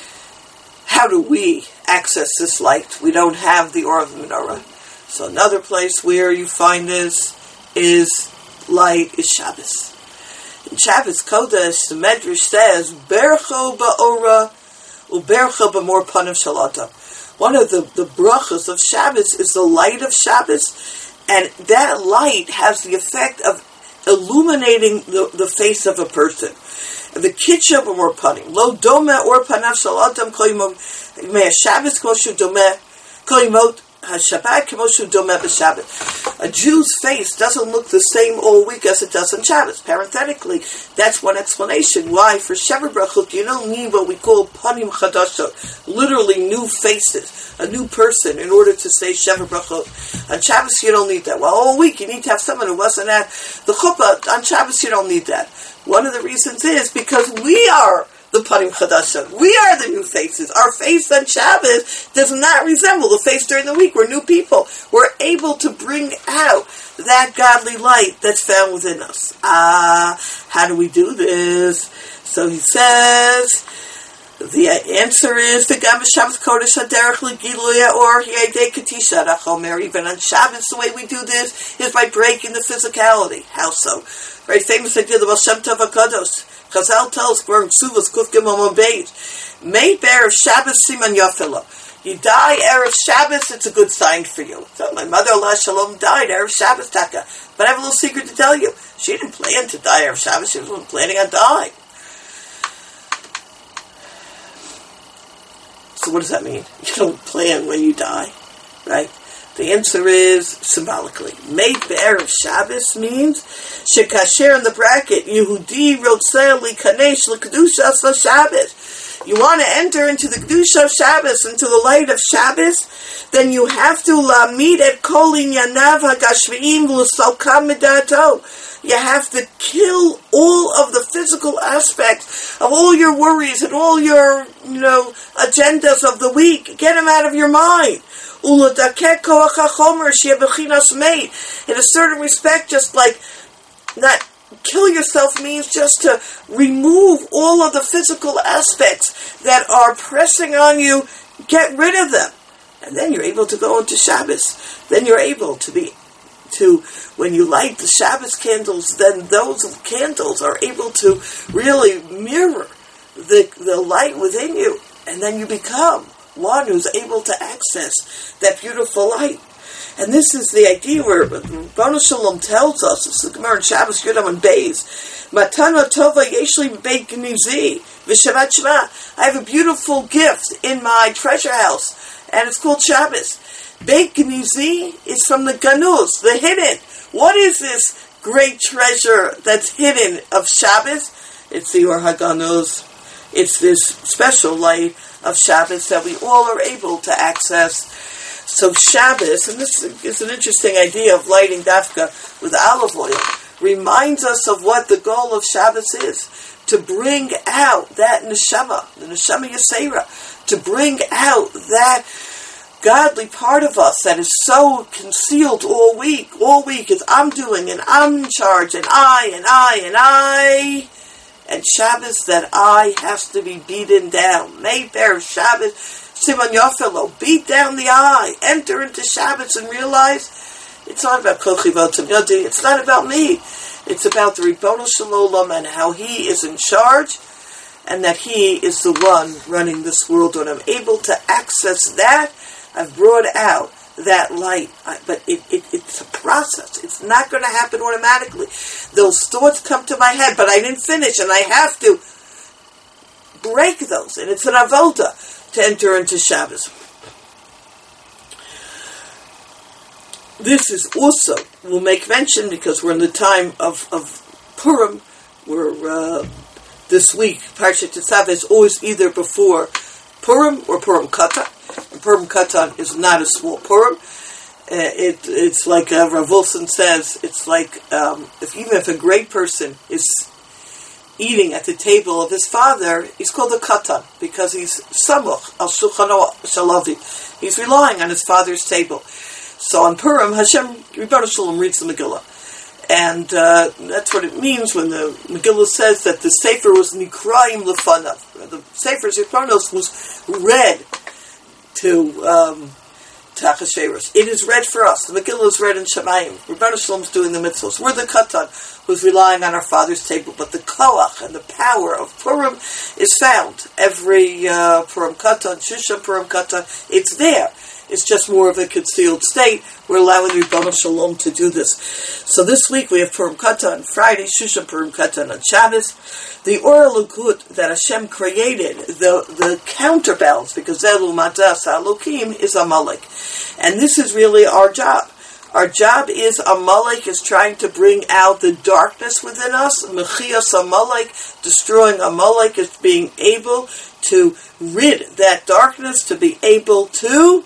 Speaker 1: How do we access this light? We don't have the Or of the menorah. So another place where you find this is light is Shabbos. In Shabbos Kodesh, the Medrash says, Bercho ba'ora ubercho b'mor panim shalata. One of the, the brachas of Shabbos is the light of Shabbos, and that light has the effect of illuminating the, the face of a person. The kitcha b'mor panim lo dome or panav shalatam koyimot me Shabbos koshu dome koyimot HaShabbat k'moshu domeh b'Shabbat. A Jew's face doesn't look the same all week as it does on Shabbos. Parenthetically, that's one explanation why for Shever Brachot you don't need what we call panim chadashot, literally new faces, a new person, in order to say Shever Brachot. On Shabbos you don't need that. Well, all week you need to have someone who wasn't at the chuppah. On Shabbos you don't need that. One of the reasons is because we are the Panim Chadashah. We are the new faces. Our face on Shabbos does not resemble the face during the week. We're new people. We're able to bring out that godly light that's found within us. Ah, uh, how do we do this? So he says, the answer is the Gam Shabbos Kodesh Haderech Legiluya or Hiadei Katisha Rachomer. Even on Shabbos, the way we do this is by breaking the physicality. How so? Very famous idea, the Baal Shem Tov HaKadosh. Chazal tells Gvur Ksuvas Kuf Gimel Beis, May Erev Shabbos Siman Yafela. You die Erev Shabbos, it's a good sign for you. So my mother, Allah Shalom, died Erev Shabbos Taka. But I have a little secret to tell you. She didn't plan to die Erev Shabbos. She wasn't planning on dying. So what does that mean? You don't plan when you die, right? The answer is symbolically. Mei Be'erev Shabbos means shekasher in the bracket Yehudi rotzeh likanesh l'kedushas v'Shabbos. You want to enter into the kedusha of Shabbos, into the light of Shabbos, then you have to lamid et kol inyanav hagashviim v'lusalkam midato. You have to kill all of the physical aspects of all your worries and all your, you know, agendas of the week. Get them out of your mind. In a certain respect, just like not kill yourself means just to remove all of the physical aspects that are pressing on you. Get rid of them. And then you're able to go into Shabbos. Then you're able to be to, when you light the Shabbos candles, then those candles are able to really mirror the, the light within you. And then you become one who's able to access that beautiful light. And this is the idea where Ribbono Shel Olam tells us, it's the Gemara in Shabbos Yudam and Beis, Matana Tova Yeshli Beit Gnizi V'Shabbat Shema. I have a beautiful gift in my treasure house, and it's called Shabbos. Beit Gnizi is from the Ganuz, the hidden. What is this great treasure that's hidden of Shabbos? It's the Or HaGanuz. It's this special light of Shabbos that we all are able to access. So Shabbos, and this is an interesting idea of lighting dafka with olive oil, reminds us of what the goal of Shabbos is. To bring out that neshama, the neshama yasera, to bring out that godly part of us that is so concealed all week. All week is I'm doing and I'm in charge and I and I and I. And Shabbos, that I has to be beaten down. Mei Be'erev Shabbos, Siman Yofelo, beat down the I. Enter into Shabbos and realize it's not about Kochi Votam Yodi. It's not about me. It's about the Ribbono Shel Olam and how He is in charge and that He is the one running this world. When I'm able to access that, I've brought out that light, but it, it, it's a process. It's not going to happen automatically. Those thoughts come to my head, but I didn't finish, and I have to break those. And it's an avoda to enter into Shabbos. This is also, we'll make mention, because we're in the time of, of Purim, we're uh, this week, Parshat Tetzaveh is always either before Purim or Purim Katan. And Purim Katan is not a small Purim. Uh, it, it's like uh, Rav Wilson says, it's like um, if even if a great person is eating at the table of his father, he's called a Katan because he's samuch al shulchano shalavi. He's relying on his father's table. So on Purim, Hashem Ribbono Shel Olam reads the Megillah. And uh, that's what it means when the Megillah says that the Sefer was Nikraim Lefanav. The Sefer Zichronos was read to um, to Achashverosh. It is read for us. The Megillah is read in Shemayim. Ribbono Shel Olam is doing the mitzvahs. We're the Katan who's relying on our father's table. But the Koach and the power of Purim is found. Every uh, Purim Katan, Shisha Purim Katan, it's there. It's just more of a concealed state. We're allowing Ribbono Shel Olam to do this. So this week we have Purim Katan on Friday, Shusha Purim Katan on Shabbos. The Or Lukut that Hashem created, the, the counterbalance, because Zelu Matas Elokim is Amalek. And this is really our job. Our job is Amalek is trying to bring out the darkness within us. Mechias Amalek, destroying Amalek, is being able to rid that darkness, to be able to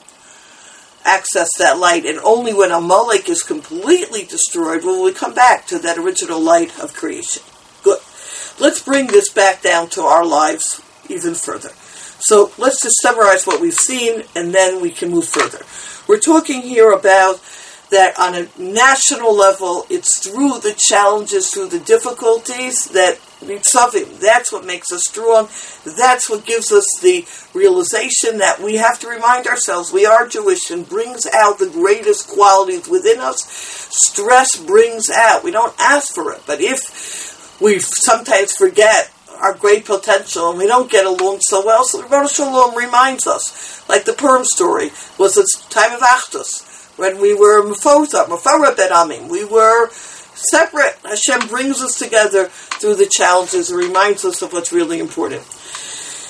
Speaker 1: access that light, and only when Amalek is completely destroyed will we come back to that original light of creation. Good. Let's bring this back down to our lives even further. So let's just summarize what we've seen, and then we can move further. We're talking here about that on a national level, it's through the challenges, through the difficulties that Nitzavim, that's what makes us strong. That's what gives us the realization that we have to remind ourselves we are Jewish and brings out the greatest qualities within us. Stress brings out, we don't ask for it, but if we sometimes forget our great potential and we don't get along so well, so the Ribbono Shel Olam reminds us, like the Purim story, was a time of Achdus, when we were Mefotah, Mefara Ben Amim, we were separate. Hashem brings us together through the challenges and reminds us of what's really important.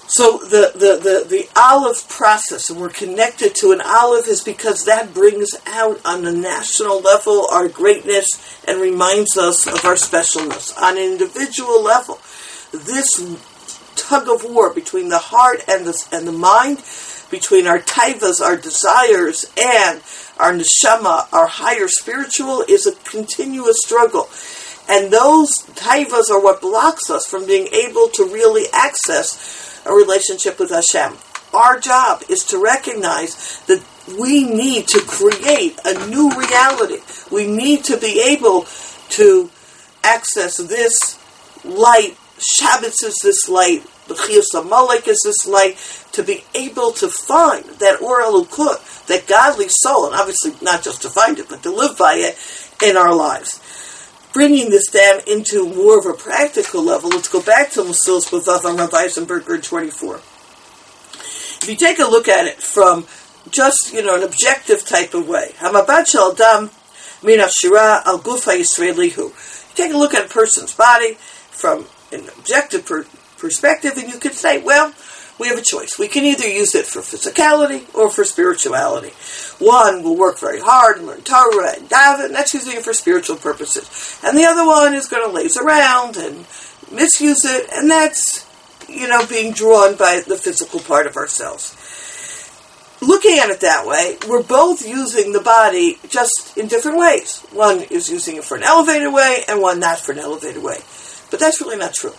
Speaker 1: So the, the, the, the olive process, and we're connected to an olive, is because that brings out on the national level our greatness and reminds us of our specialness. On an individual level, this tug of war between the heart and the, and the mind, between our taivas, our desires, and our neshama, our higher spiritual, is a continuous struggle. And those taivas are what blocks us from being able to really access a relationship with Hashem. Our job is to recognize that we need to create a new reality. We need to be able to access this light. Shabbos is this light. The Chiyus HaMalek is this light. To be able to find that Or Elukut, that godly soul, and obviously not just to find it, but to live by it in our lives. Bringing this down into more of a practical level, let's go back to Mesilas B'Vav on Rav Eisenberger twenty-four. If you take a look at it from just, you know, an objective type of way, Hamabat Shel Adam Min Hashira Al Guf HaYisraelihu. Take a look at a person's body from an objective per- perspective, and you could say, well, we have a choice. We can either use it for physicality or for spirituality. One will work very hard and learn Torah and daven, and that's using it for spiritual purposes. And the other one is going to laze around and misuse it, and that's, you know, being drawn by the physical part of ourselves. Looking at it that way, we're both using the body just in different ways. One is using it for an elevated way, and one not for an elevated way. But that's really not true.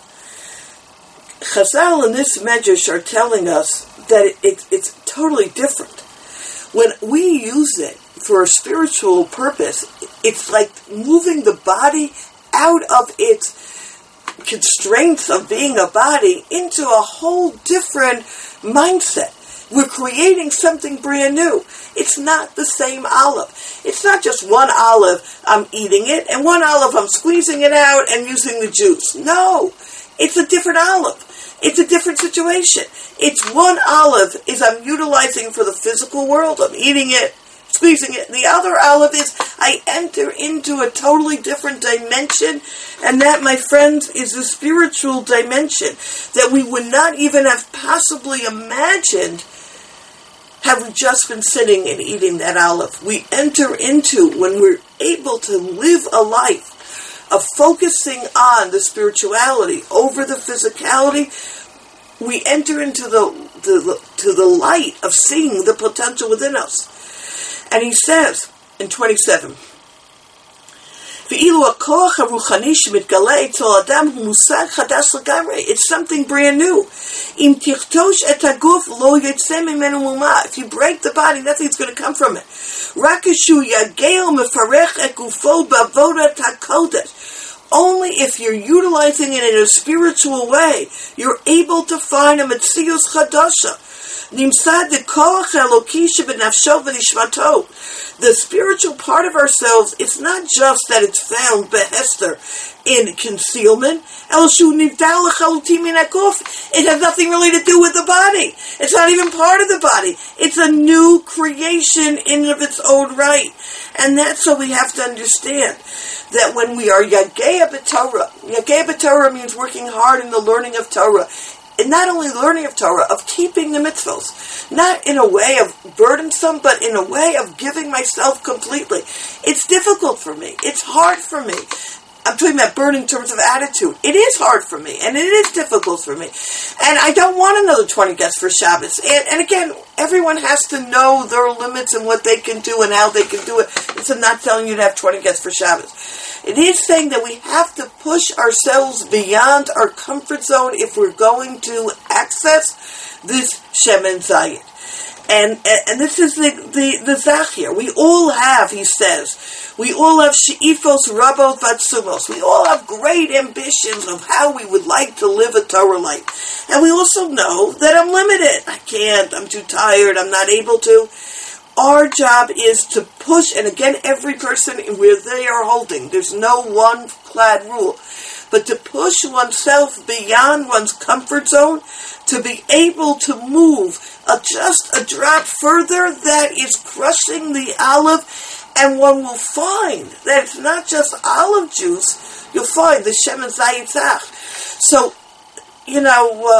Speaker 1: Chazal in this medrash are telling us that it, it, it's totally different. When we use it for a spiritual purpose, it's like moving the body out of its constraints of being a body into a whole different mindset. We're creating something brand new. It's not the same olive. It's not just one olive, I'm eating it, and one olive, I'm squeezing it out and using the juice. No, it's a different olive. It's a different situation. It's one olive is I'm utilizing for the physical world. I'm eating it, squeezing it. The other olive is I enter into a totally different dimension, and that, my friends, is the spiritual dimension that we would not even have possibly imagined had we just been sitting and eating that olive. We enter into, when we're able to live a life of focusing on the spirituality over the physicality, we enter into the, the to the light of seeing the potential within us. And he says in twenty-seven, it's something brand new. If you break the body, nothing's going to come from it. Only if you're utilizing it in a spiritual way, you're able to find a Metzius Chadasha. The spiritual part of ourselves, it's not just that it's found behester in concealment. It has nothing really to do with the body. It's not even part of the body. It's a new creation in and of its own right. And that's what we have to understand. That when we are Yageya B'Torah, Yageya B'Torah means working hard in the learning of Torah. And not only learning of Torah, of keeping the mitzvos. Not in a way of burdensome, but in a way of giving myself completely. It's difficult for me. It's hard for me. I'm talking about burden in terms of attitude. It is hard for me, and it is difficult for me. And I don't want another twenty guests for Shabbos. And, and again, everyone has to know their limits and what they can do and how they can do it. It's not telling you to have twenty guests for Shabbos. It is saying that we have to push ourselves beyond our comfort zone if we're going to access this Shemen Zayit. And, and and this is the, the, the Zach here. We all have, he says, we all have she'ifos rabot vatsumos. We all have great ambitions of how we would like to live a Torah life. And we also know that I'm limited. I can't, I'm too tired, I'm not able to. Our job is to push, and again, every person where they are holding, there's no one clad rule, but to push oneself beyond one's comfort zone, to be able to move a, just a drop further, that is crushing the olive, and one will find that it's not just olive juice, you'll find the Shemen Zayit Zach. So, you know, uh,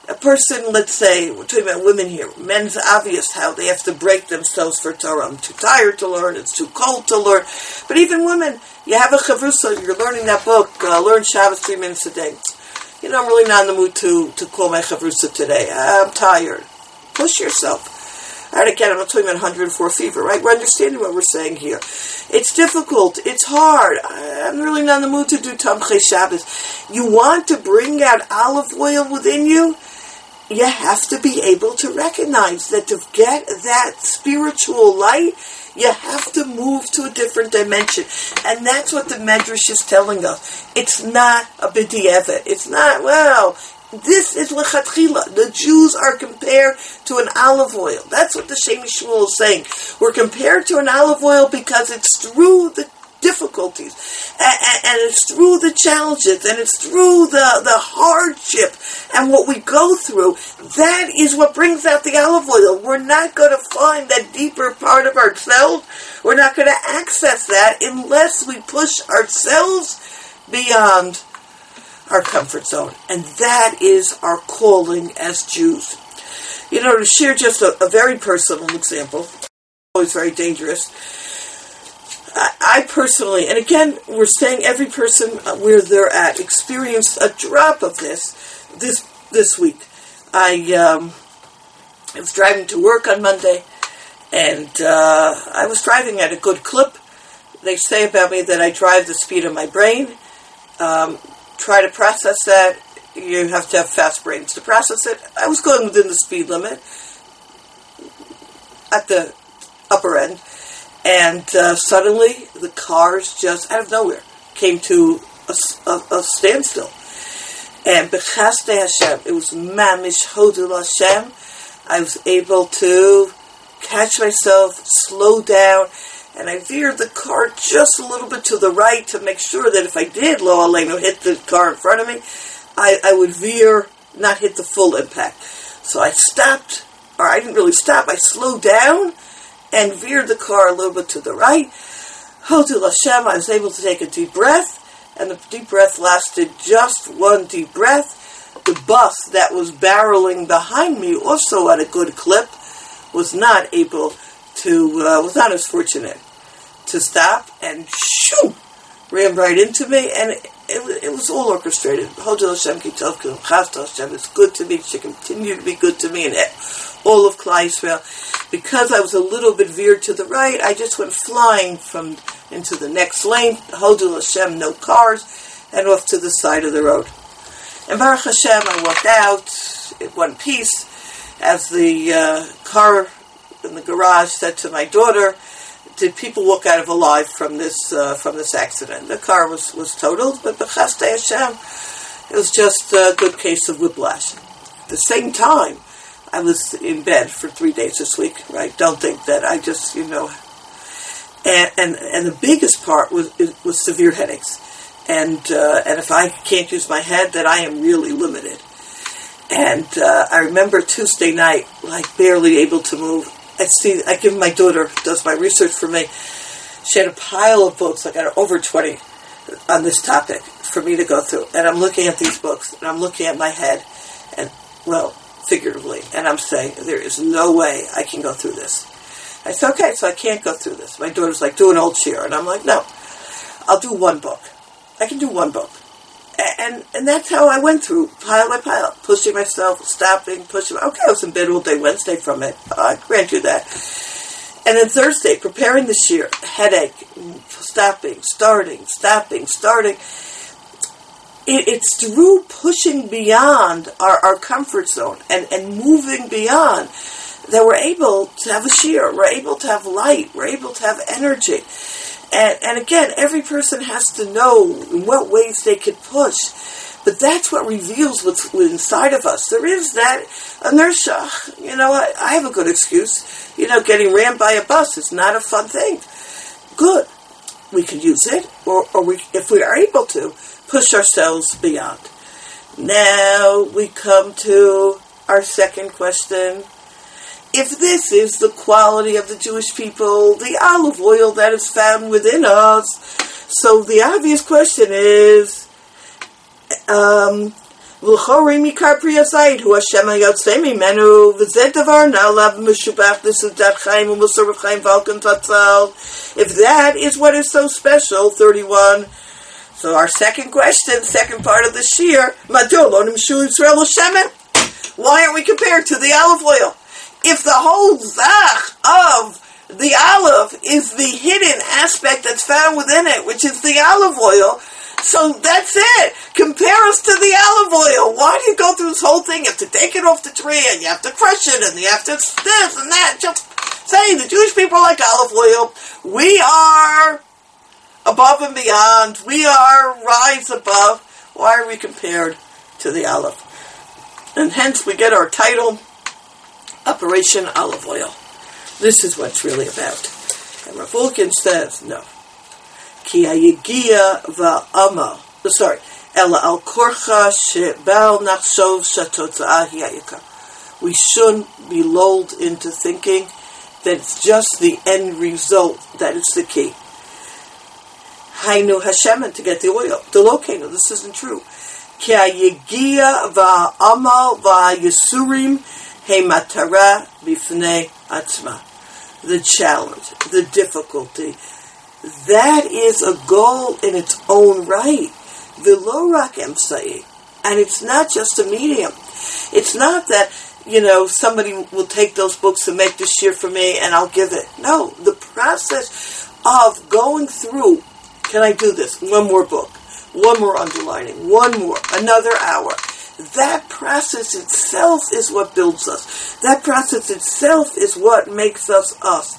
Speaker 1: A person, let's say, we're talking about women here, men's obvious how they have to break themselves for Torah. I'm too tired to learn, it's too cold to learn. But even women, you have a chavrusa, you're learning that book, uh, learn Shabbos three minutes a day. You know, I'm really not in the mood to, to call my chavrusa today. I'm tired. Push yourself. All right, again, I'm not talking about one hundred four fever, right? We're understanding what we're saying here. It's difficult. It's hard. I'm really not in the mood to do Tamchei Shabbos. You want to bring out olive oil within you? You have to be able to recognize that to get that spiritual light, you have to move to a different dimension. And that's what the Medrash is telling us. It's not a b'di'evet. It's not, well, this is lechatchila. The Jews are compared to an olive oil. That's what the Shem Shmuel is saying. We're compared to an olive oil because it's through the difficulties, and, and it's through the challenges, and it's through the, the hardship, and what we go through, that is what brings out the olive oil. We're not going to find that deeper part of ourselves. We're not going to access that unless we push ourselves beyond our comfort zone. And that is our calling as Jews. You know, to share just a, a very personal example, always very dangerous. I personally, and again, we're saying every person where they're at, experienced a drop of this this this week. I, um, I was driving to work on Monday, and uh, I was driving at a good clip. They say about me that I drive the speed of my brain. Um, try to process that. You have to have fast brains to process it. I was going within the speed limit at the upper end. And uh, suddenly, the cars just, out of nowhere, came to a, a, a standstill. And B'chaste Hashem, it was mamish hodul Hashem. I was able to catch myself, slow down, and I veered the car just a little bit to the right to make sure that if I did, lo aleinu, hit the car in front of me, I, I would veer, not hit the full impact. So I stopped, or I didn't really stop, I slowed down, and veered the car a little bit to the right. Hodul Hashem, I was able to take a deep breath, and the deep breath lasted just one deep breath. The bus that was barreling behind me, also at a good clip, was not able to, uh, was not as fortunate to stop, and shoo, ran right into me, and it, it, it was all orchestrated. Hodul Hashem, Kitov Chasta Hashem, it's good to me, it should continue to be good to me, and all of Klal Yisrael. Because I was a little bit veered to the right, I just went flying from into the next lane, Hodul Hashem, no cars, and off to the side of the road. And Baruch Hashem, I walked out in one piece, as the uh, car in the garage said to my daughter, did people walk out of alive from this uh, from this accident? The car was, was totaled, but B'chaste Hashem, it was just a good case of whiplash. At the same time, I was in bed for three days this week, right? Don't think that I just, you know... And and, and the biggest part was was severe headaches. And uh, and if I can't use my head, then I am really limited. And uh, I remember Tuesday night, like barely able to move. I see, I give my daughter, does my research for me. She had a pile of books, I got over twenty on this topic for me to go through. And I'm looking at these books, and I'm looking at my head, and, well, figuratively, and I'm saying, there is no way I can go through this. I said, okay, so I can't go through this. My daughter's like, do an old cheer. And I'm like, no, I'll do one book. I can do one book. And and that's how I went through, pile by pile, pushing myself, stopping, pushing. Okay, I was in bed all day Wednesday from it. I grant you that. And then Thursday, preparing this year, headache, stopping, starting, stopping, starting. It, it's through pushing beyond our, our comfort zone and, and moving beyond that we're able to have a shear, we're able to have light, we're able to have energy. And, and again, every person has to know in what ways they can push. But that's what reveals what's inside of us. There is that inertia. You know, I, I have a good excuse. You know, getting rammed by a bus is not a fun thing. Good. We can use it, or, or we, if we are able to, push ourselves beyond. Now we come to our second question. If this is the quality of the Jewish people, the olive oil that is found within us, so the obvious question is, um, V'chori mikar priyasayit hu Hashem hayotzei mimenu v'zeh davar na'alav mishubach l'sudat chaim u'musar v'chaim v'alkan tatzal. If that is what is so special, thirty-one. So our second question, second part of the shir, Madu lo nimshu Yisrael l'shemen. Why aren't we compared to the olive oil? If the whole zach of the olive is the hidden aspect that's found within it, which is the olive oil, so that's it. Compare us to the olive oil. Why do you go through this whole thing? You have to take it off the tree, and you have to crush it, and you have to this and that. Just saying, the Jewish people are like olive oil. We are above and beyond. We are rise above. Why are we compared to the olive? And hence we get our title, Operation Olive Oil. This is what it's really about. And Rav Ulkin says, no. Ki hayegia va'amal. Sorry. Ela al korcha shebal nachshov shatotza'ah hayika. We shouldn't be lulled into thinking that it's just the end result that is the key. Hainu Hashem, to get the oil. The locano. This isn't true. Ki hayegia va'amal va'yisurim hematara bifnei atzma. The challenge, the difficulty, that is a goal in its own right. V'lo rak emsai. And it's not just a medium. It's not that, you know, somebody will take those books and make this shir for me and I'll give it. No, the process of going through, can I do this? One more book, one more underlining, one more, another hour. That process itself is what builds us. That process itself is what makes us us.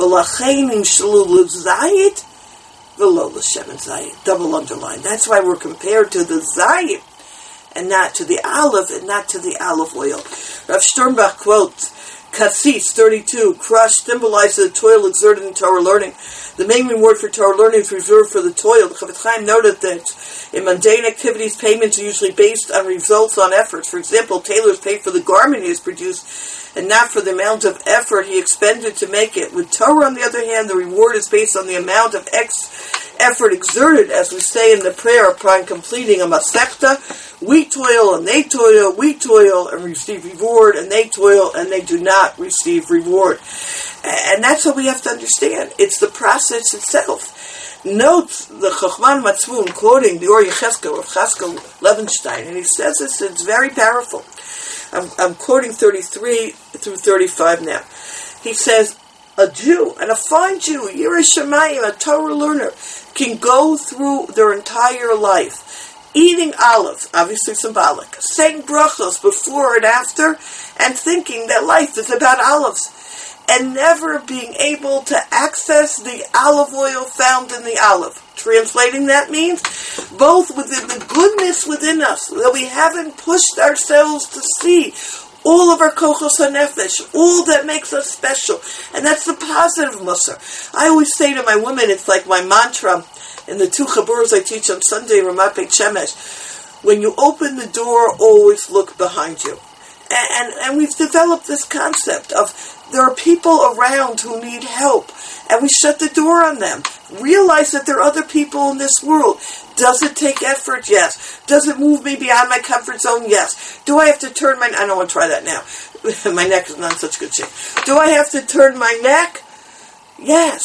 Speaker 1: Double underline. That's why we're compared to the zayit and not to the olive and not to the olive oil. Rav Sternbach quotes, Kassis thirty-two, crush symbolizes the toil exerted in Torah learning. The main reward for Torah learning is reserved for the toil. The Chafetz Chaim noted that in mundane activities, payments are usually based on results on efforts. For example, tailors pay for the garment he has produced and not for the amount of effort he expended to make it. With Torah, on the other hand, the reward is based on the amount of ex- effort exerted, as we say in the prayer upon completing a Masechta. We toil and they toil, we toil and receive reward, and they toil and they do not receive reward. And that's what we have to understand. It's the process itself. Notes the Chochman Matzvun quoting the Or Yechezkel of Chaskel Levenstein, and he says this, it's very powerful. I'm, I'm quoting thirty-three through thirty-five now. He says, a Jew, and a fine Jew, Yirei Shamayim, a Torah learner, can go through their entire life eating olives, obviously symbolic, saying brachos before and after, and thinking that life is about olives, and never being able to access the olive oil found in the olive. Translating that means both within the goodness within us, that we haven't pushed ourselves to see all of our kochos hanefesh, all that makes us special. And that's the positive musar. I always say to my women, it's like my mantra in the two chaburos I teach on Sunday in Ramat Beit Shemesh. When you open the door, always look behind you. And, and, and we've developed this concept of there are people around who need help, and we shut the door on them. Realize that there are other people in this world. Does it take effort? Yes. Does it move me beyond my comfort zone? Yes. Do I have to turn my... I don't want to try that now. My neck is not in such good shape. Do I have to turn my neck? Yes.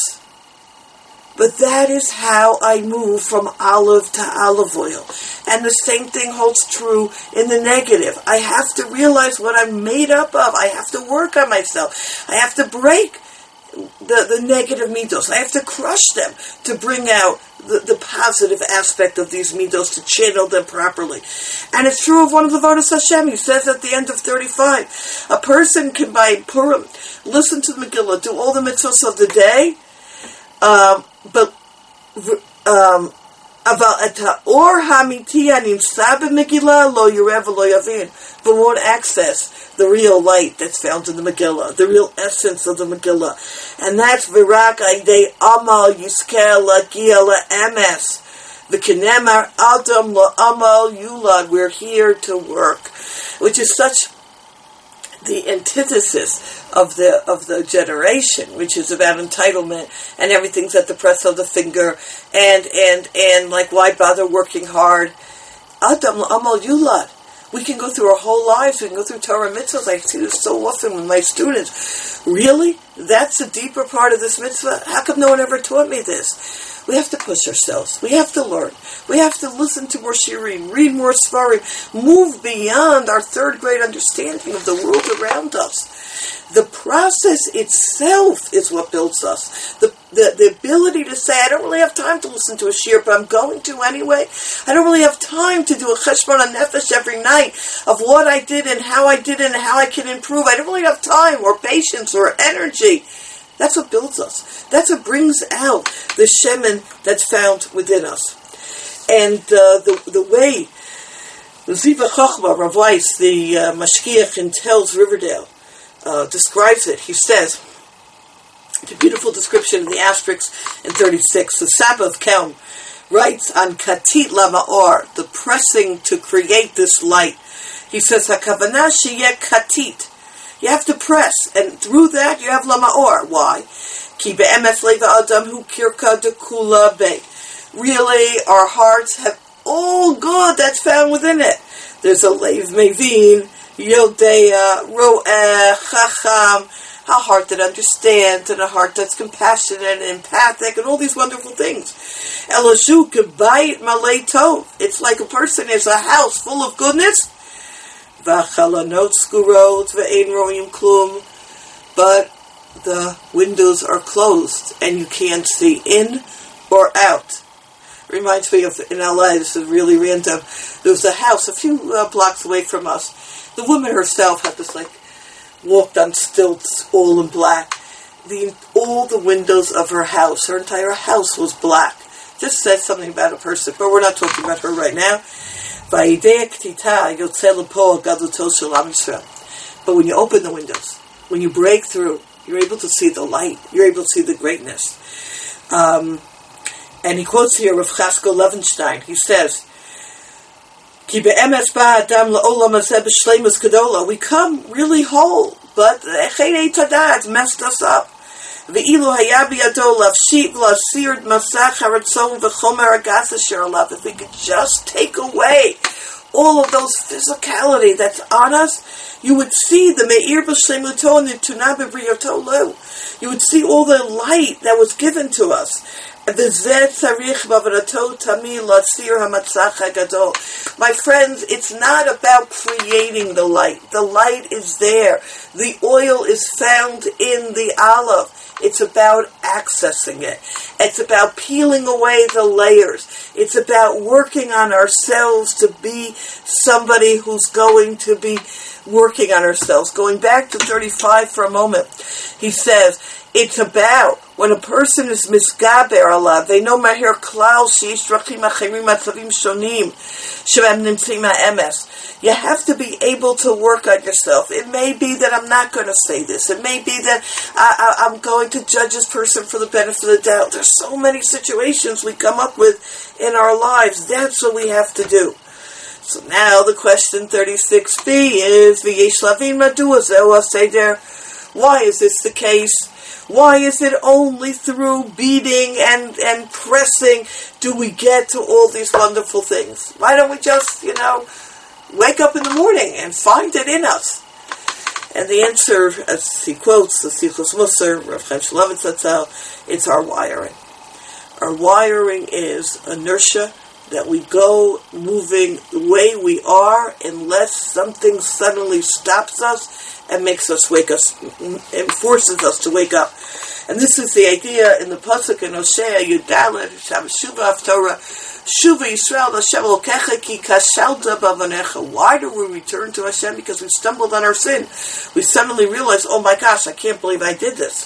Speaker 1: But that is how I move from olive to olive oil. And the same thing holds true in the negative. I have to realize what I'm made up of. I have to work on myself. I have to break the, the negative midos. I have to crush them to bring out the, the positive aspect of these midos, to channel them properly. And it's true of one of the Avodas Hashem. He says at the end of thirty-five, a person can by Purim listen to the Megillah, do all the mitzvahs of the day, um, but um, or hamiti animsa b'Megillah lo yurev lo yavin, but won't access the real light that's found in the Megillah, the real essence of the Megillah, and that's virak aidei amal yiskel lagia la'emes v'kinemar adam la'amal yulad. We're here to work, which is such the antithesis of the of the generation, which is about entitlement and everything's at the press of the finger, and and and like, why bother working hard? Adam la'amal yulad. We can go through our whole lives. We can go through Torah mitzvahs. I see this so often with my students. Really? That's a deeper part of this mitzvah? How come no one ever taught me this? We have to push ourselves. We have to learn. We have to listen to more shirim, read more svarim, move beyond our third grade understanding of the world around us. The process itself is what builds us. The, the the ability to say, I don't really have time to listen to a shir, but I'm going to anyway. I don't really have time to do a cheshbon nefesh every night of what I did and how I did it and how I can improve. I don't really have time or patience or energy. That's what builds us. That's what brings out the shemen that's found within us. And uh, the the way the Ziva Chochma, Rav Weiss, the uh, Mashgiach in Telz Riverdale, uh, describes it. He says, the beautiful description in the asterisk in thirty-six, the Sabbath Kelm writes on Katit Lama'or, the pressing to create this light. He says, HaKavanah sheyeh Katit. You have to press, and through that you have Lama'or. Why? Ki be'emes leva adam hu kirka dekula be. Really, our hearts have all good that's found within it. There's a leiv mevin, yodea, ro'eh, chacham, a heart that understands, and a heart that's compassionate and empathic, and all these wonderful things. Elashu kebayit malei tov. It's like a person is a house full of goodness. V'chalanot skurot v'ein ro'im klum, but the windows are closed and you can't see in or out. Reminds me of in L A. This is really random. There was a house a few uh, blocks away from us. The woman herself had this like walked on stilts, all in black. The all the windows of her house, her entire house was black. Just says something about a person, but we're not talking about her right now. But when you open the windows, when you break through, you're able to see the light. You're able to see the greatness. Um, and he quotes here Rav Chasko Levenstein. He says, we come really whole, but it's messed us up. If we could just take away all of those physicality that's on us, you would see the Me'ir B'Shlemuto and the Tunah B'Briyotolo. You would see all the light that was given to us. My friends, it's not about creating the light. The light is there. The oil is found in the olive. It's about accessing it. It's about peeling away the layers. It's about working on ourselves to be somebody who's going to be working on ourselves. Going back to thirty-five for a moment, he says, it's about when a person is misgaber alav, they know mahir klal sheish drachim achirim matzavim shonim shem nimtzim ha'emes. You have to be able to work on yourself. It may be that I'm not going to say this. It may be that I, I, I'm going to judge this person for the benefit of the doubt. There's so many situations we come up with in our lives. That's what we have to do. So now the question thirty-six b is v'yesh lavin madua zeh seder. Why is this the case? Why is it only through beating and, and pressing do we get to all these wonderful things? Why don't we just, you know, wake up in the morning and find it in us? And the answer, as he quotes the Sichos Musar, Rav Chaim Shmulevitz Zatzal, it's our wiring. Our wiring is inertia, that we go moving the way we are unless something suddenly stops us and makes us wake us, and forces us to wake up. And this is the idea in the Pasuk in Hosea Yudalet, Shuva Haftorah, Shuva Yisrael, Hashem Elokecha ki kashalta bavanecha. Why do we return to Hashem? Because we stumbled on our sin. We suddenly realize, oh my gosh, I can't believe I did this.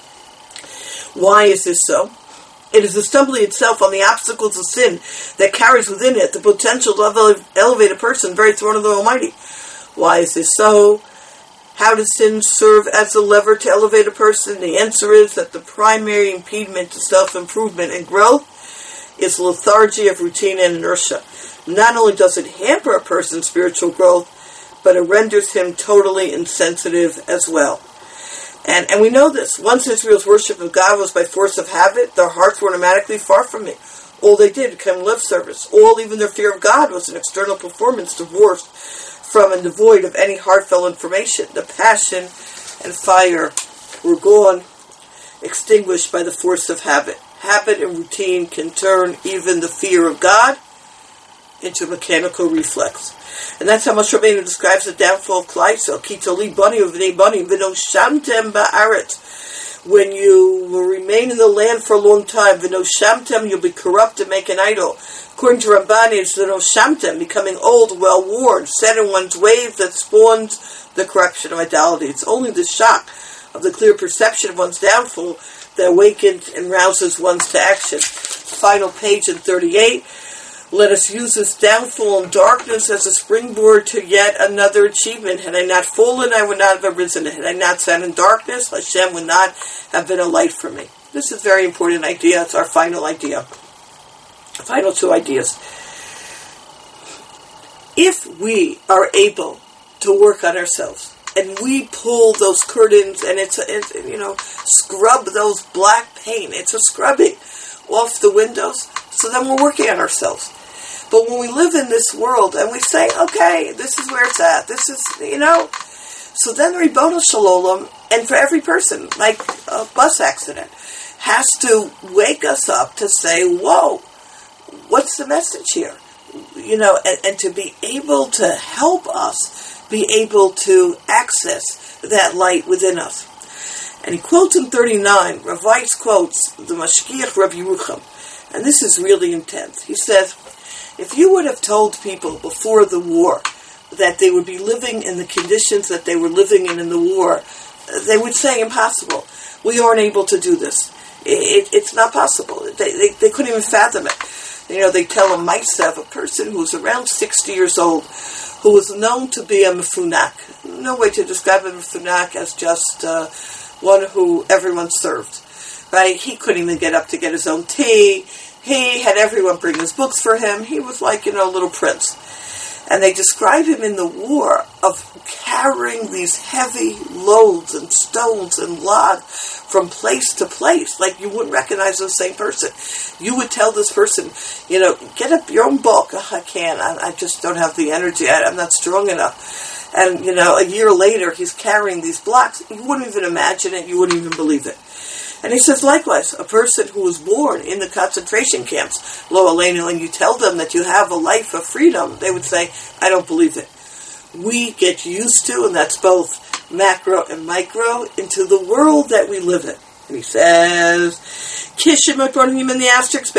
Speaker 1: Why is this so? It is the stumbling itself on the obstacles of sin that carries within it the potential to elevate a person to the very throne of the Almighty. Why is this so? How does sin serve as a lever to elevate a person? The answer is that the primary impediment to self-improvement and growth is lethargy of routine and inertia. Not only does it hamper a person's spiritual growth, but it renders him totally insensitive as well. And and we know this. Once Israel's worship of God was by force of habit, their hearts were automatically far from me. All they did became lip service. All, even their fear of God, was an external performance divorced from and devoid of any heartfelt information. The passion and fire were gone, extinguished by the force of habit. Habit and routine can turn even the fear of God into mechanical reflex. And that's how Moshe Rabbeinu describes the downfall of Klal Yisrael. Ki toli bani uvnei bani v'no shamtem ba'aretz. When you will remain in the land for a long time, v'no shamtem, you'll be corrupt and make an idol. According to Ramban, it's v'no shamtem, becoming old, well-worn, set in one's ways that spawns the corruption of idolatry. It's only the shock of the clear perception of one's downfall that awakens and rouses one's to action. Final page in thirty-eight. Let us use this downfall and darkness as a springboard to yet another achievement. Had I not fallen, I would not have arisen. Had I not sat in darkness, Hashem would not have been a light for me. This is a very important idea. It's our final idea. Final two ideas. If we are able to work on ourselves, and we pull those curtains, and it's, a, it's you know, scrub those black paint. It's a scrubbing off the windows. So then we're working on ourselves. But when we live in this world and we say, okay, this is where it's at, this is, you know, so then the Ribbono Shel Olam, and for every person, like a bus accident, has to wake us up to say, whoa, what's the message here? You know, and, and to be able to help us be able to access that light within us. And he quotes in thirty-nine, Rav Weiss quotes the Mashgiach Rabbi Yerucham, and this is really intense. He says, if you would have told people before the war that they would be living in the conditions that they were living in in the war, they would say impossible. We aren't able to do this. It, it, it's not possible. They, they, they couldn't even fathom it. You know, they tell a Maisa of a person who was around sixty years old, who was known to be a mefunak. No way to describe a mefunak as just uh, one who everyone served. Right? He couldn't even get up to get his own tea. He had everyone bring his books for him. He was like, you know, a little prince. And they describe him in the war of carrying these heavy loads and stones and logs from place to place. Like you wouldn't recognize the same person. You would tell this person, you know, get up your own book. Oh, I can't. I, I just don't have the energy. I, I'm not strong enough. And, you know, a year later, he's carrying these blocks. You wouldn't even imagine it. You wouldn't even believe it. And he says, likewise, a person who was born in the concentration camps, Lo Aleinu, and you tell them that you have a life of freedom, they would say, I don't believe it. We get used to, and that's both macro and micro, into the world that we live in. And he says, in the asterisks,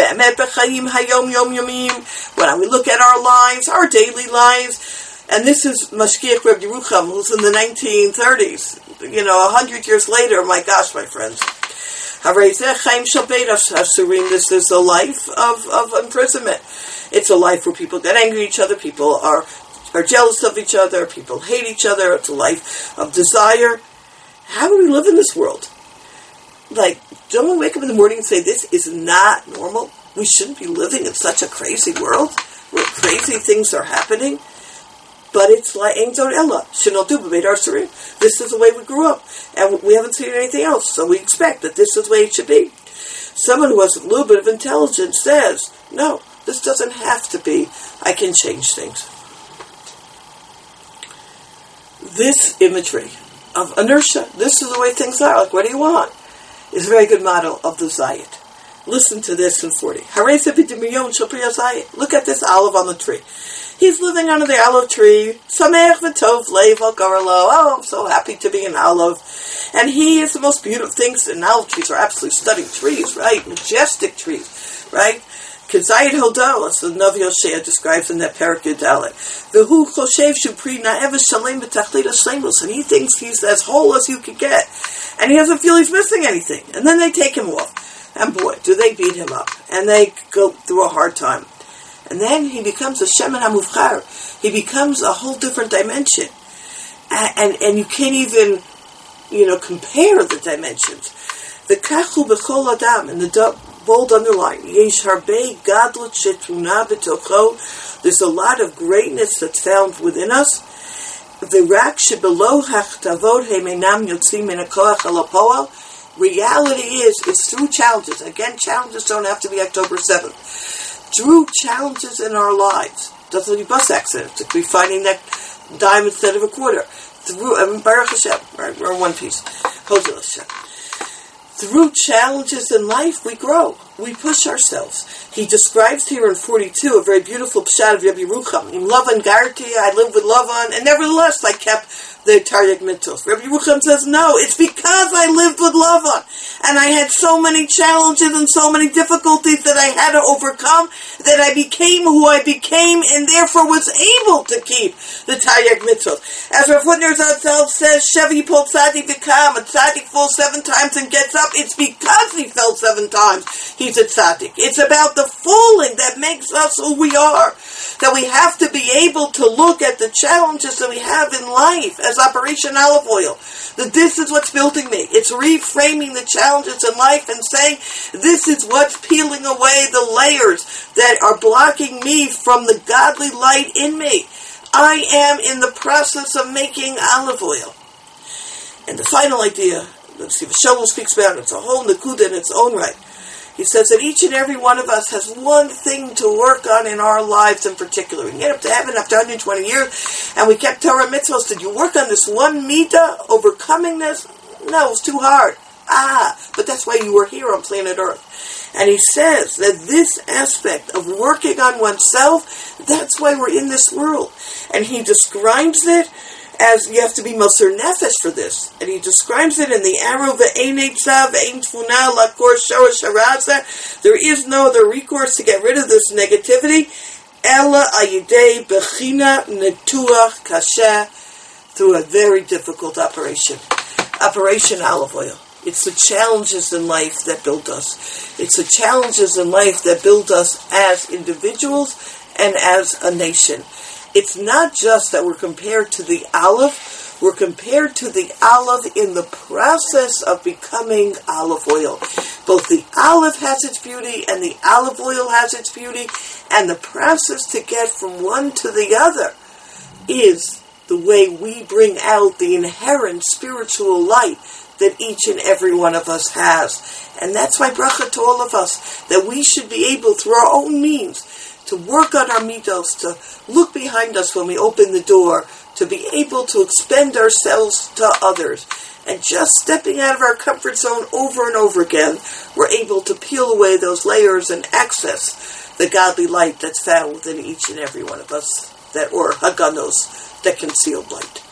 Speaker 1: when we look at our lives, our daily lives, and this is Mashgiach Reb Yerucham, who's in the nineteen thirties, you know, a hundred years later, my gosh, my friends. This is a life of, of imprisonment. It's a life where people get angry at each other, people are, are jealous of each other, people hate each other, it's a life of desire. How do we live in this world? Like, don't we wake up in the morning and say, this is not normal? We shouldn't be living in such a crazy world where crazy things are happening? But it's like Ein Zod Ella, Shinol Du B'Beit Arsurim. This is the way we grew up, and we haven't seen anything else, so we expect that this is the way it should be. Someone who has a little bit of intelligence says, no, this doesn't have to be. I can change things. This imagery of inertia, this is the way things are, like what do you want, is a very good model of the Zayit. Listen to this in forty. Look at this olive on the tree. He's living under the olive tree. Sameach v'tov leiv al garlo. Oh, I'm so happy to be an olive. And he is the most beautiful things. And olive trees are absolutely stunning trees, right? Majestic trees, right? K'zayit hodo, as the Navi Hosea describes in that Perek Yudalet. V'hu choshev shupri na'ev shalem b'tachlit hashlemus. And he thinks he's as whole as you could get. And he doesn't feel he's missing anything. And then they take him off. And boy, do they beat him up. And they go through a hard time. And then he becomes a Shemen HaMuvchar. He becomes a whole different dimension. And, and and you can't even, you know, compare the dimensions. The Kachu B'chol Adam, in the bold underline, Yesh Harbei Gadlut Shetuna B'tocho. There's a lot of greatness that's found within us. V'rak Shebelow Hachtavot Hemenam Yotzim Min HaKoach Al HaPoal. reality is, is through challenges. Again, challenges don't have to be October seventh. Through challenges in our lives. Doesn't be bus accidents. It could be finding that dime instead of a quarter. Through, I mean, Baruch Hashem, right? We're in one piece. Hosea Hashem. Through challenges in life, we grow. We push ourselves. He describes here in forty-two a very beautiful pshat of Rabbi Yerucham. In Lavan Garti, I lived with Lavan, and nevertheless I kept the Taryag Mitzvos. Rabbi Yerucham says, no, it's because I lived with Lavan, and I had so many challenges and so many difficulties that I had to overcome, that I became who I became, and therefore was able to keep the Taryag Mitzvos. As Rav Hutner Zatzal says, Sheva Yipol Tzadik V'Kam, a Tzadik falls seven times and gets up. It's because he fell seven times. He's a Tzadik. It's about the falling that makes us who we are. That we have to be able to look at the challenges that we have in life as Operation Olive Oil. That this is what's building me. It's reframing the challenges in life and saying, this is what's peeling away the layers that are blocking me from the godly light in me. I am in the process of making olive oil. And the final idea, let's see, Shaul speaks about it. It's a whole nakuda in its own right. He says that each and every one of us has one thing to work on in our lives in particular. We can get up to heaven after one hundred twenty years, and we kept Torah mitzvahs. Did you work on this one midah, overcoming this? No, it was too hard. Ah, but that's why you were here on planet Earth. And he says that this aspect of working on oneself, that's why we're in this world. And he describes it as you have to be Moser Nefesh for this. And he describes it in the arrow, Ve'ein Eitzav, Ve'ein Tfuna, Lakor Shorosh Haraza. There is no other recourse to get rid of this negativity. Ella Ayidei Bechina Netuach Kasher, through a very difficult operation. Operation Olive Oil. It's the challenges in life that build us. It's the challenges in life that build us as individuals and as a nation. It's not just that we're compared to the olive, we're compared to the olive in the process of becoming olive oil. Both the olive has its beauty and the olive oil has its beauty, and the process to get from one to the other is the way we bring out the inherent spiritual light that each and every one of us has. And that's my bracha to all of us, that we should be able, through our own means, to work on our midos, to look behind us when we open the door, to be able to expend ourselves to others. And just stepping out of our comfort zone over and over again, we're able to peel away those layers and access the godly light that's found within each and every one of us, that or haganos, that concealed light.